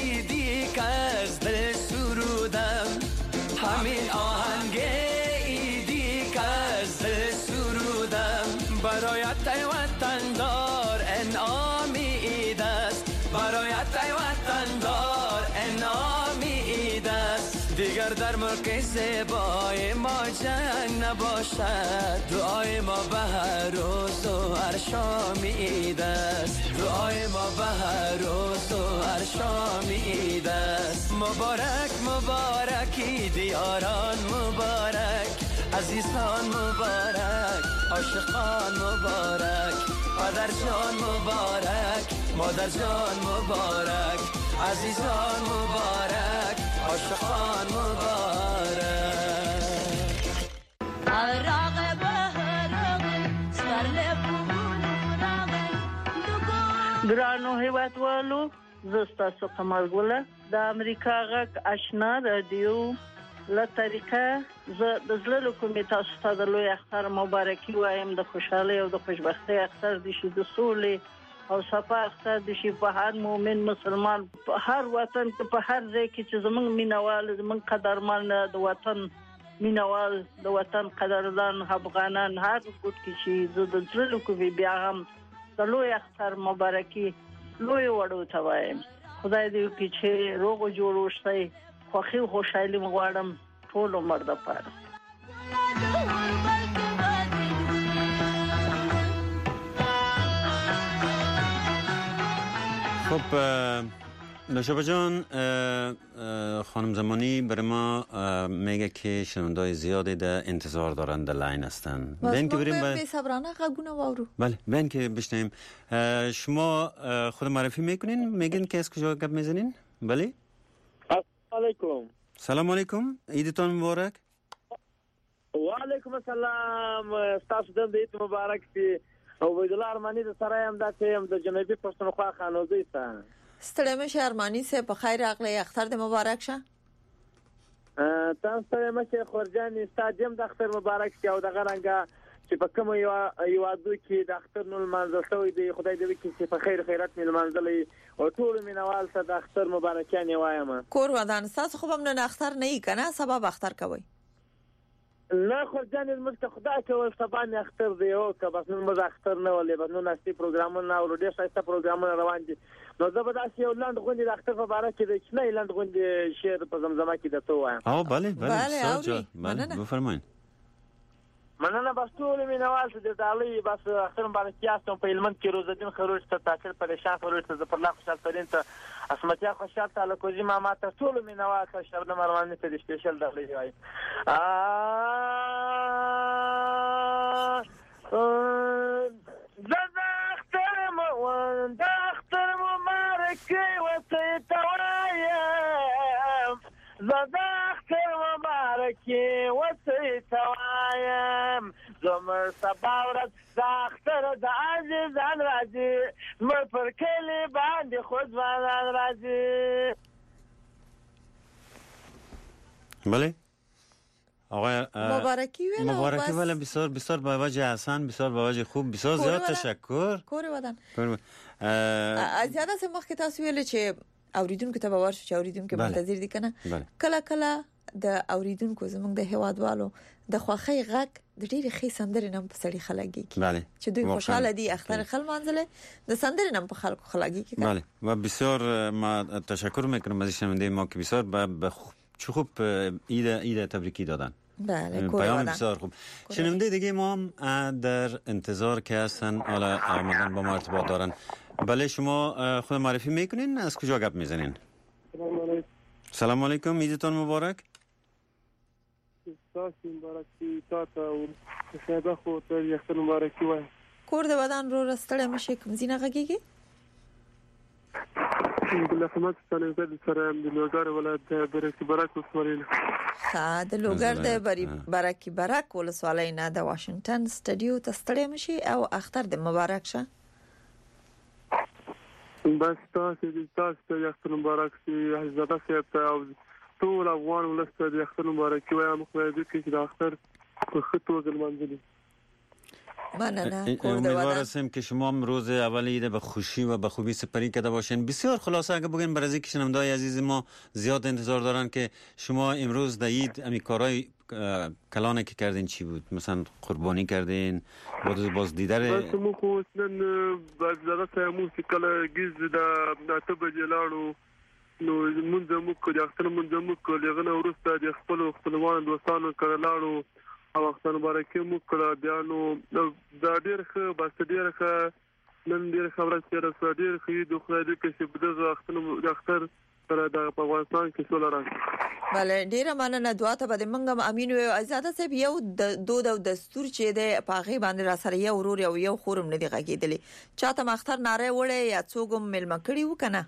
همین آهنگه ایدی که از دل سرودم برایت ای وطندار انعامی عید است برایت ای وطندار انعامی عید است دیگر در ملک زیبای ما جنگ نباشد دعای ما به هر روز و هر شام عید است دعای ما به هر روز و هر شام عید است مبارک مبارک عید یاران مبارک عزیزان مبارک عاشقان مبارک پدر جان مبارک مادر جان مبارک عزیزان مبارک عاشقان مبارک ګرانو هیوادوالو زه ستاسو قمر ګله د امریکا غږ آشنا رادیو له طریقه زه د زړه کومې تاسو ته د لوی اختر مبارکي وایم د خوشحالۍ او د خوشبختۍ اختر دي شي د سولې او صفا اختر دي شي په هر مؤمن مسلمان په هر وطن کې په هر ځای کې چې زمونږ مینوال زمونږ قدرمن د وطن مینوال د وطن قدردان افغانان هر ګوټ کې شي زه د زړه کومې بیا هم د لوی اختر مبارکي لوی وړو ته وایم خدای دې وکړي چې روغ جوړ وشي خوښي او خوشحالي مغواړم ټول عمر د پاره خب نوشابه جان خانم زمانی برای ما میگه که شنوندای زیادی در انتظار دارن در لاین هستن بین که بریم بی صبرانه قگونه وارو بله بین که بشنیم شما خود معرفی میکنین میگین که از کجا گپ میزنین بله السلام علیکم سلام علیکم عیدتان مبارک و علیکم السلام تاسو د عید مبارک سی او ویدلار ارمانی د سره هم د تیم د جنوبي پښتونخوا خانوزي ته ستړی مشه ارمانی سه په خیر اغلی اختر د مبارک شه تاسو ستړی مشه خورجان استادیم د اختر مبارک شه او د غرنګا چې په کوم یو یو ادو کې د اختر نو منځل شوی دی خدای دې وکړي چې په خیر خیرات مې منځلې او ټول مینوال ته د اختر مبارکانه وایم کور ودان تاسو خو هم نه اختر نه کنه سبب اختر کوي لا خورجان الملك خدای کول سبان اختر دی او که بس نو مز اختر نه ولې بس نو نستي پروګرامونه او ډېر شایسته پروګرامونه روان دي نو زه به داسې یو لاند غونډې د اختر په اړه کې د چنای لاند غونډې شعر په زمزمه کې د تو وایم او بله بله سوچ بله بفرمایئ مننه بس ټول مینوال ته د دالۍ بس اختر باندې کیاستم په علمن کې روز الدین خروج ته تاثیر پریشان خروج ته زفر الله خوشحال ترين ته اسمتیا خوشحال تعالی کوزي ماما ته ټول مینوال ته شبنم رواني ته د سپیشل دالۍ وای زه اختر مو د اختر مبارک وته توایم زه اختر مبارک وته توایم زمر صباورت د اختر د عزیزان راځي مر پر کلی باندې خود وانان راځي بله آقای مبارکی ویل مبارکی ویل بسیار بسیار با وجه حسن بسیار با وجه خوب بسیار زیاد تشکر کور ودان از زیاده سه مخ کې تاسو ویل چې اوریدونکو ته باور شو چې اوریدونکو منتظر دي کنه کله کله د اوریدونکو زمونږ د هوادوالو د خوخی غږ د ډېری خې سندرې نم په سړی خلګي بله چې دوی خوشاله دي اختر خل منځله د سندرې نم په خلکو خلګي بله و بسیار ما تشکر میکنم از شنونده ما که بسیار به چه خوب ایده ایده تبریکی دادن بله پیام بسیار خوب شنونده دیگه ما هم در انتظار که هستن حالا آمدن با ما ارتباط دارن بله شما خود معرفی میکنین از کجا گپ میزنین سلام علیکم سلام علیکم عیدتان مبارک تاسو مبارکي تاسو او شهدا خو ته یختن مبارکي وای کور د ودان رو رستړې مشه کوم زینه غږیږي بل خدمت ستنه د سره د لوګر ولایت د برکي برک وسوالین ها د لوګر د بری برکي برک ولسوالۍ نه د واشنگټن سټډیو ته ستړې مشي او اختر د مبارک شه بس تاسو د تاسو یختن مبارک سي زړه سي او ټول افغان ولسته د اختر مبارکي وایم خو دې کې د اختر په خطو ځلمنځلي امیدوار هستیم که شما روز اول عید به خوشی و به خوبی سپری کرده باشین. بسیار خلاصه اگه بگین برای اینکه شنونده‌های عزیز ما زیاد انتظار دارن که شما امروز در عید امی کارهای کلانه که کردین چی بود؟ مثلا قربانی کردین باز باز دیدار بس مو خو نن باز زړه ته مو چې کله گیز د اته بجې لاړو نو مونږ مو کو د اختر مونږ مو کو لغنه ورسته د خپل خپلوان دوستانو کړه لاړو او اختر مبارکي مو کړه بیا نو دا ډېر ښه بس ډېر ښه نن ډېر خبره چې ډېر ښه د خدای دې کې چې دغه اختر د اختر سره د افغانستان کې څول راځي بله ډیره مننه دعا ته به منګم امین او آزاده صاحب یو د دود او دستور چې د پاغي باندې را سره یو ورور او یو خورم نه دی غږیدلی چاته مختار ناره وړي یا څوګم ملما کړي وکنه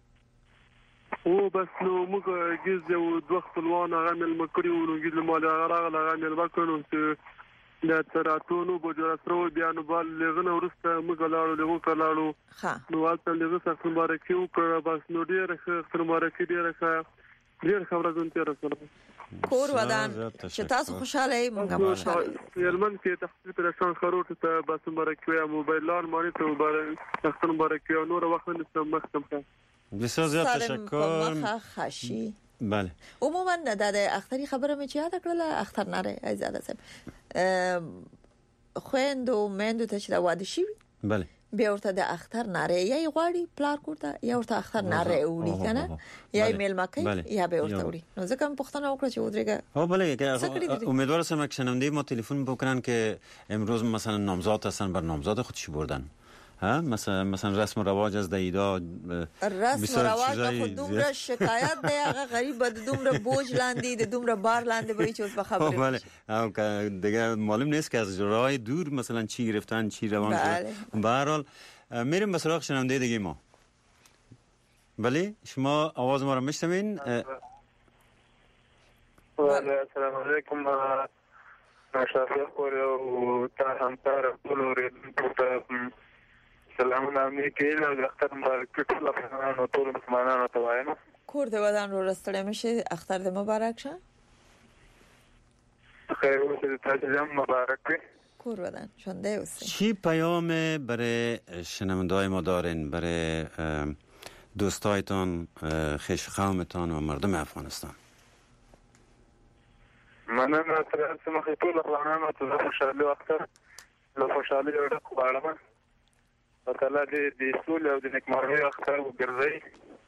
او بس نو موږ گیز یو دوه خپلوان هغه ملما کړي او نو گیز مال هغه هغه ملما کړو چې د تراتونو بجراسرو بیا نو بل لغنه ورسته موږ لاړو لغو کلاړو ها نو والته لغه سخت مبارکي وکړه بس نو ډیره ښه مبارکي ډیره ښه ډیره خبره زونته رسول کور ودان چې تاسو خوشاله یې موږ خوشاله یلمن کې تخصیص پر شان خروټ ته بس مبارکي او موبایلان باندې ته مبارک سخت مبارکي او نور وخت نسم مختم ښه بسیار زیاد تشکر خاشي بله عموما د اختری خبره مې چې یاد کړله اختر ناره ایزاده صاحب خويندو مندو ته چې دا واده شي بله بیا ورته د اختر ناره یا غواړي پلار کوړه یا ورته اختر ناره وړي کنه یا میل مکه یا به ورته وړي نو ځکه هم پښتنه وکړه چې ودرېګه او بله امیدوار هستم که شنونده ما تلفن بکنن که امروز مثلا نامزاد هستن بر نامزاد خودش بردن ها مثلا مثلا رسم و رواج از دیدا رسم و رواج خود دومره شکایت دی هغه غریب د دومره بوج لاندې د دومره بار لاندې به هیڅ به خبره بله او که دیگه معلوم نیست که از راه دور مثلا چی گرفتن چی روان شده به هر حال میریم به سراغ شنونده دیگه ما بله شما آواز ما رو میشنوین السلام علیکم شافعی خور او تا همکار ټول ورته سلامونه مې کېله د اختر مبارک ټول افغانانو ټول مسلمانانو ته وایم کور د ودان رو رستړی مشه اختر د مبارک شه خیر اوسه تاسو هم مبارک وي کور ودان شونده اوسه چی پیام برای شنونده‌های ما دارین برای دوستایتان خویش قومتان و مردم افغانستان مننه تر څو ټول افغانانو ته خوشاله اختر له خوشاله ډېر غواړم تعالی دې د سولې او د نیکمرغۍ اختر وګرځي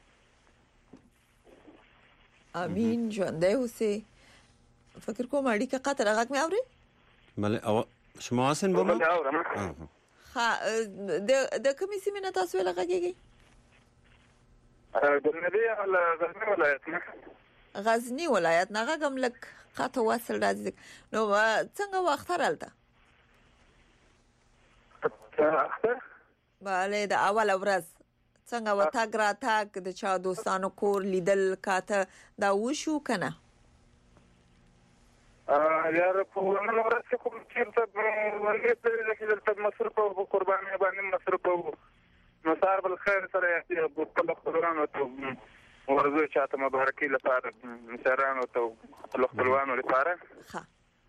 امين ژوندی اوسئ فکر کوم اړیکه قطر هغه مې اوري بله او شما هستین با ما ها د د کومې سیمې نه تاسو لږیږي د نبی غزنی ولایت نه غزنی ولایت نه غم لک قطه وصل راځي نو څنګه وخت راځه اختر بله د اول ورځ څنګه وتا ګراتاک د چا دوستانو کور لیدل کاته دا وشو کنه ا یار په نن ورځ کې کوم چیرته ورته چې د مصرف او قرباني باندې مصرف او نو صار بل خیر سره په خپل خپلوانو ته ورزو چاته مبارکي لپاره سرانو ته خپل خپلوانو لپاره ها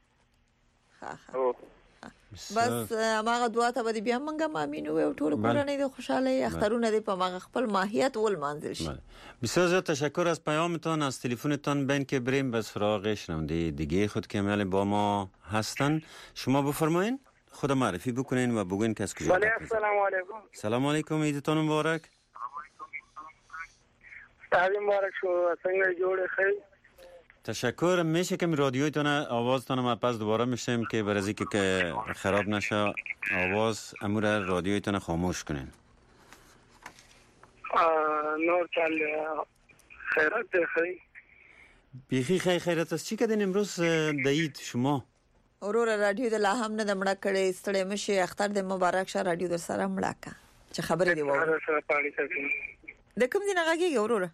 ها بس ماغه دعا ته به بیا منګه مامین او ټول کورنۍ د خوشاله اخترونه دی په ماغه خپل ماهیت ول منزل شي بسیار زیاد تشکر از پیامتان از تلفنتان بین که بریم به سراغ شنونده دیگه خود که عمل با ما هستن شما بفرمایید خود معرفی بکنین و بگوین که از کجا بله السلام علیکم سلام علیکم عیدتان مبارک عید مبارک شو څنګه جوړ خیر تشکر میشه که رادیویتون آوازتون ما پس دوباره میشیم که برای که خراب نشه آواز امور رادیویتون خاموش کنین نور چل خیرت خیر بیخی خیر خیرت است چی کردین امروز دعید شما اورور رادیو د لا هم نه دمړه کړي ستړي مشه اختر د مبارک شه رادیو در سره مړه کا چې خبرې دی وو د کوم دي نغاږي اورور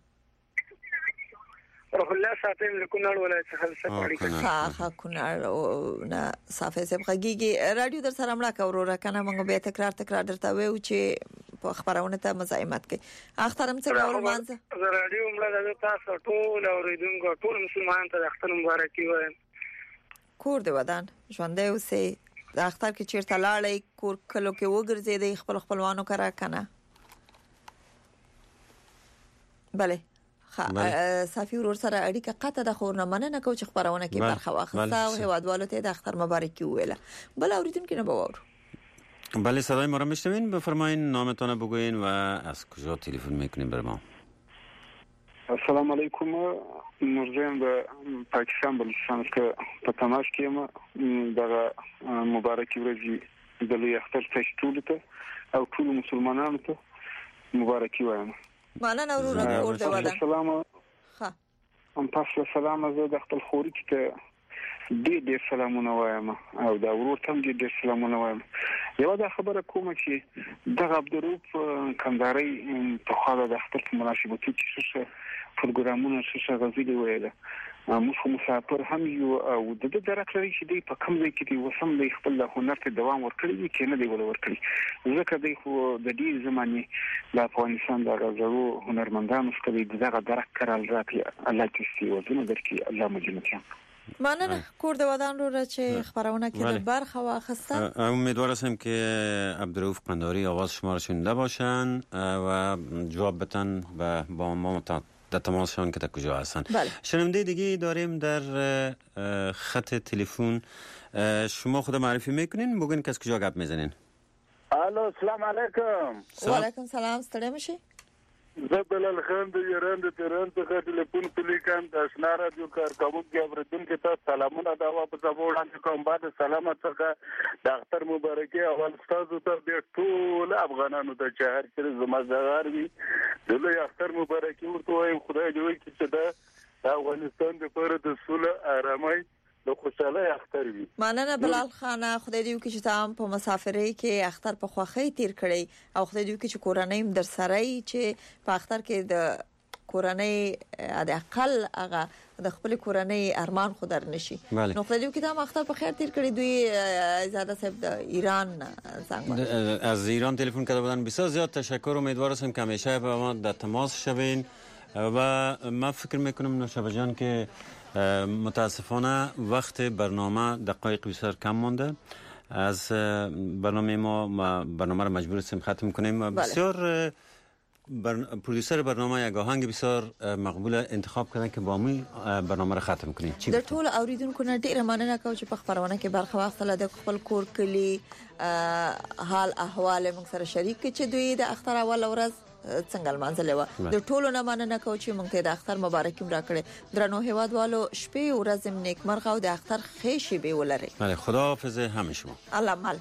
روح الله ساتم لکونړ ولایت څخه سپاړي ها ها کونړ نه صافه سب غږیږي رادیو در سره مړه کا اورور کنه موږ به تکرار تکرار درته وایو چې په خبرونه ته مزاحمت کوي اخترم څه ډول مانځه رادیو مړه د تاسو ټول اوریدونکو ټول مسلمان ته اختر مبارکي وایم کور دی ودان ژوندې اوسئ د اختر کې چیرته لاړې کور کلو کې وګرځېدې خپل خپلوانو کرا کنه بله صافي ورور سره اړیکه قطه د خورنه مننه کو چې خبرونه کې برخه واخیسته او هیوادوالو ته د اختر مبارکي ویله بل اوریدونکو نه باور بله صدای ما را میشنوین بفرمایید نامتون رو بگوین و از کجا تلفن میکنین بر ما السلام علیکم مرزیم به پاکستان بلوچستان که په تماس کې یم دغه مبارکي ورځې د لوی اختر ټول ته او ټول مسلمانانو ته مبارکي وایم مننه ورور ورته ودان سلام ها ام تاسو سلام زه د خپل خوري ته ډېر ډېر سلامونه وایم او دا ورور ته ډېر ډېر سلامونه وایم یو دا خبره کوم چې د عبدالروف کندهاري په خاله د اختر په مناسبت کې څه پروګرامونه څه غوښتي ویل موږ مسافر هم یو او د دې درک لري چې د په کوم ځای کې دی وسم د خپل هنر ته دوام ورکړي کې نه دی ول ورکړي ځکه د خو د دې زماني د افغانستان د غزو هنرمندانو څخه دغه درک کړل راکړي الله تاسو وزنه درکې الله مجنتيان مننه کور د ودان رو چې خبرونه کې برخه واخسته. امیدوار هستم که عبدالرؤوف قنداری آواز شما را شنیده باشن و جواب بدن و با ما در تماسشان که تا کجا هستن. بله. شنونده دیگه داریم در خط تلفن. شما خود معرفی میکنین بگین که از کجا گپ میزنین؟ الو سلام علیکم. و علیکم سلام ستړی مشي. زه بلال خان د ایران د تهران څخه ټلیفون کوم د آشنا رادیو کارکونکو اوریدونکو ته سلامونه دا واپس وړاندې کوم. بعد سلامت څخه د اختر مبارکي اول تاسو ته د ټول افغانانو ته چې هر چیرې زما زغار وي د لوی اختر مبارکي ورته وایم. خدای دې وکړي چې د افغانستان لپاره د سوله آرامۍ د خوشاله اختر وي. مننه بلال خان، خدای دې وکړي چې تاسو په مسافرۍ کې اختر په خوښۍ تیر کړئ او خدای دې وکړي چې کورنۍ در سره چې په اختر کې د کورنۍ د اقل هغه د خپل کورنۍ ارمان خو در نشي. نو خدای دې وکړي تاسو اختر په خیر تیر کړئ. دوی زاده صاحب د ایران زنگ از ایران تلفن کرده بودن. بسیار زیاد تشکر. امیدوار هستم که همیشه با ما در تماس شوین و من فکر میکنم نوشابه جان که متاسفانه وقت برنامه دقایق بسیار کم مانده. از برنامه ما برنامه را مجبور هستیم ختم کنیم. بسیار بر... پرودوسر برنامه یک آهنگ بسیار مقبول انتخاب کردن که با ما برنامه را ختم کنیم. در ټول اوریدونکو نه ډیره مننه کوم چې په خبرونه کې برخه واخیسته. د خپل کور کلی حال احوال موږ سره شریک کړي چې دوی د اختر اول ورځ څنګه لمانځلې و. د ټولو نه مننه کوم چې موږ ته د اختر مبارکي راکړي. درنو هیوادوالو شپې او ورځې نیکمرغه او د اختر ښې شپې ولري. بله خداحافظ همه شما. الله مل.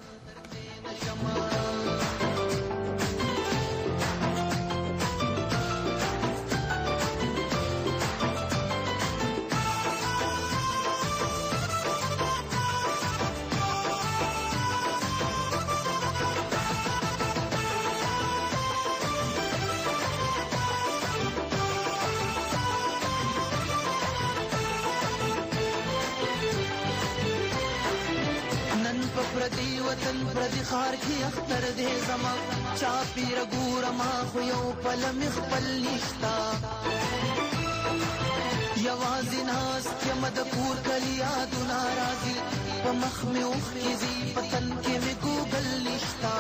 پردی وطن پردی خار کی اختر دے زما چا پیر ګور ما خو یو پل مخبل نشتا یوازې ناس کې مد پور کلی یاد ناراضي په مخ می اوخ کیږي پتن کې می ګوګل نشتا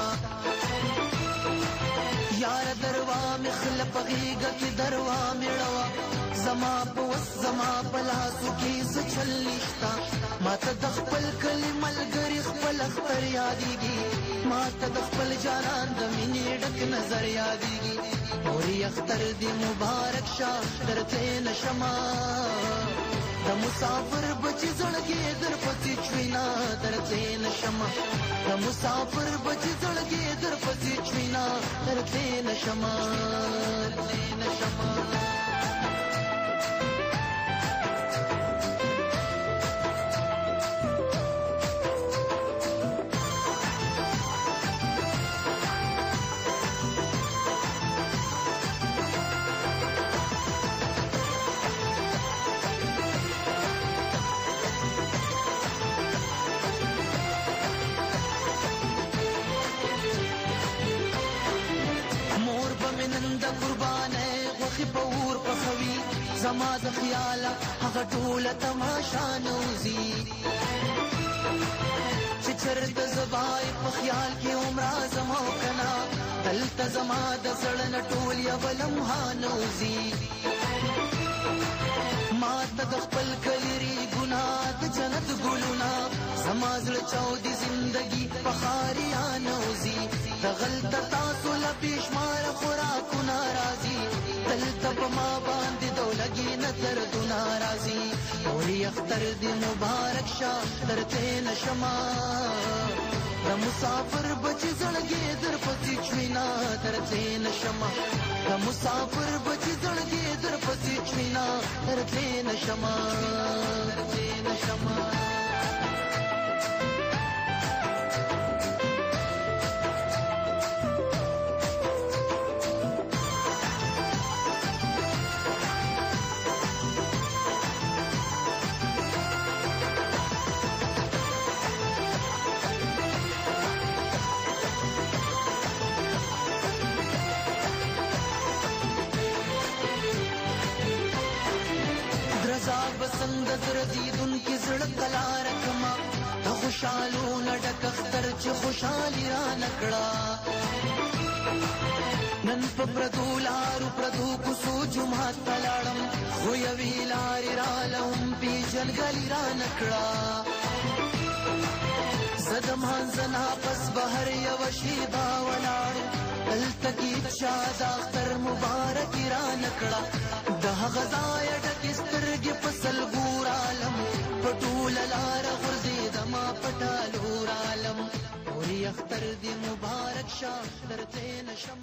یار دروا مخلپ غیګه کې دروا میړوا زما په زما پلا سکی سچل نشتا ماته د خپل کلمل ګری خپل اختر یادېږي ماته د خپل جانان د مینې ډک نظر یادېږي اوري اختر دې مبارک شه درته نشما د مسافر بچی زړګي در پتی چوینا درته نشما د مسافر بچی زړګي در پتی چوینا درته نشما درته نشما زما د خیال هغه ټول تماشا نوزي چې چرته زبای په خیال کې عمر زما کنا دلته زما د زړه ټول یو لمحه نوزي ما ته د خپل کلری ګناه د جنت ګلونا زما زړه چاودي زندگی په خاریا نوزي د غلطه تاسو لا پېشمار خوراکو ناراضي دلته په ما باندې دولګي نظر د ناراضي اوري اختر دې مبارک شه درته نشما د مسافر بچی زړګي در پتی چوینا درته نشما د مسافر بچی زړګي در پتی چوینا درته نشما درته نشما چې خوشالي را نکړه نن په پردو لارو پردو کوڅو جومات ته لاړم خو یوې لارې رالم پیژنګلي را نکړه زه د مانځه نه پس بهر یوه شېبه ولاړم دلته کې چا د اختر مبارکي را نکړه د هغه ځایه ډکې سترګې په سلګو رالم په ټوله لاره غورځېدمه په ټالو رالم ولې اختر دې مبارک شه تر ترې نه شم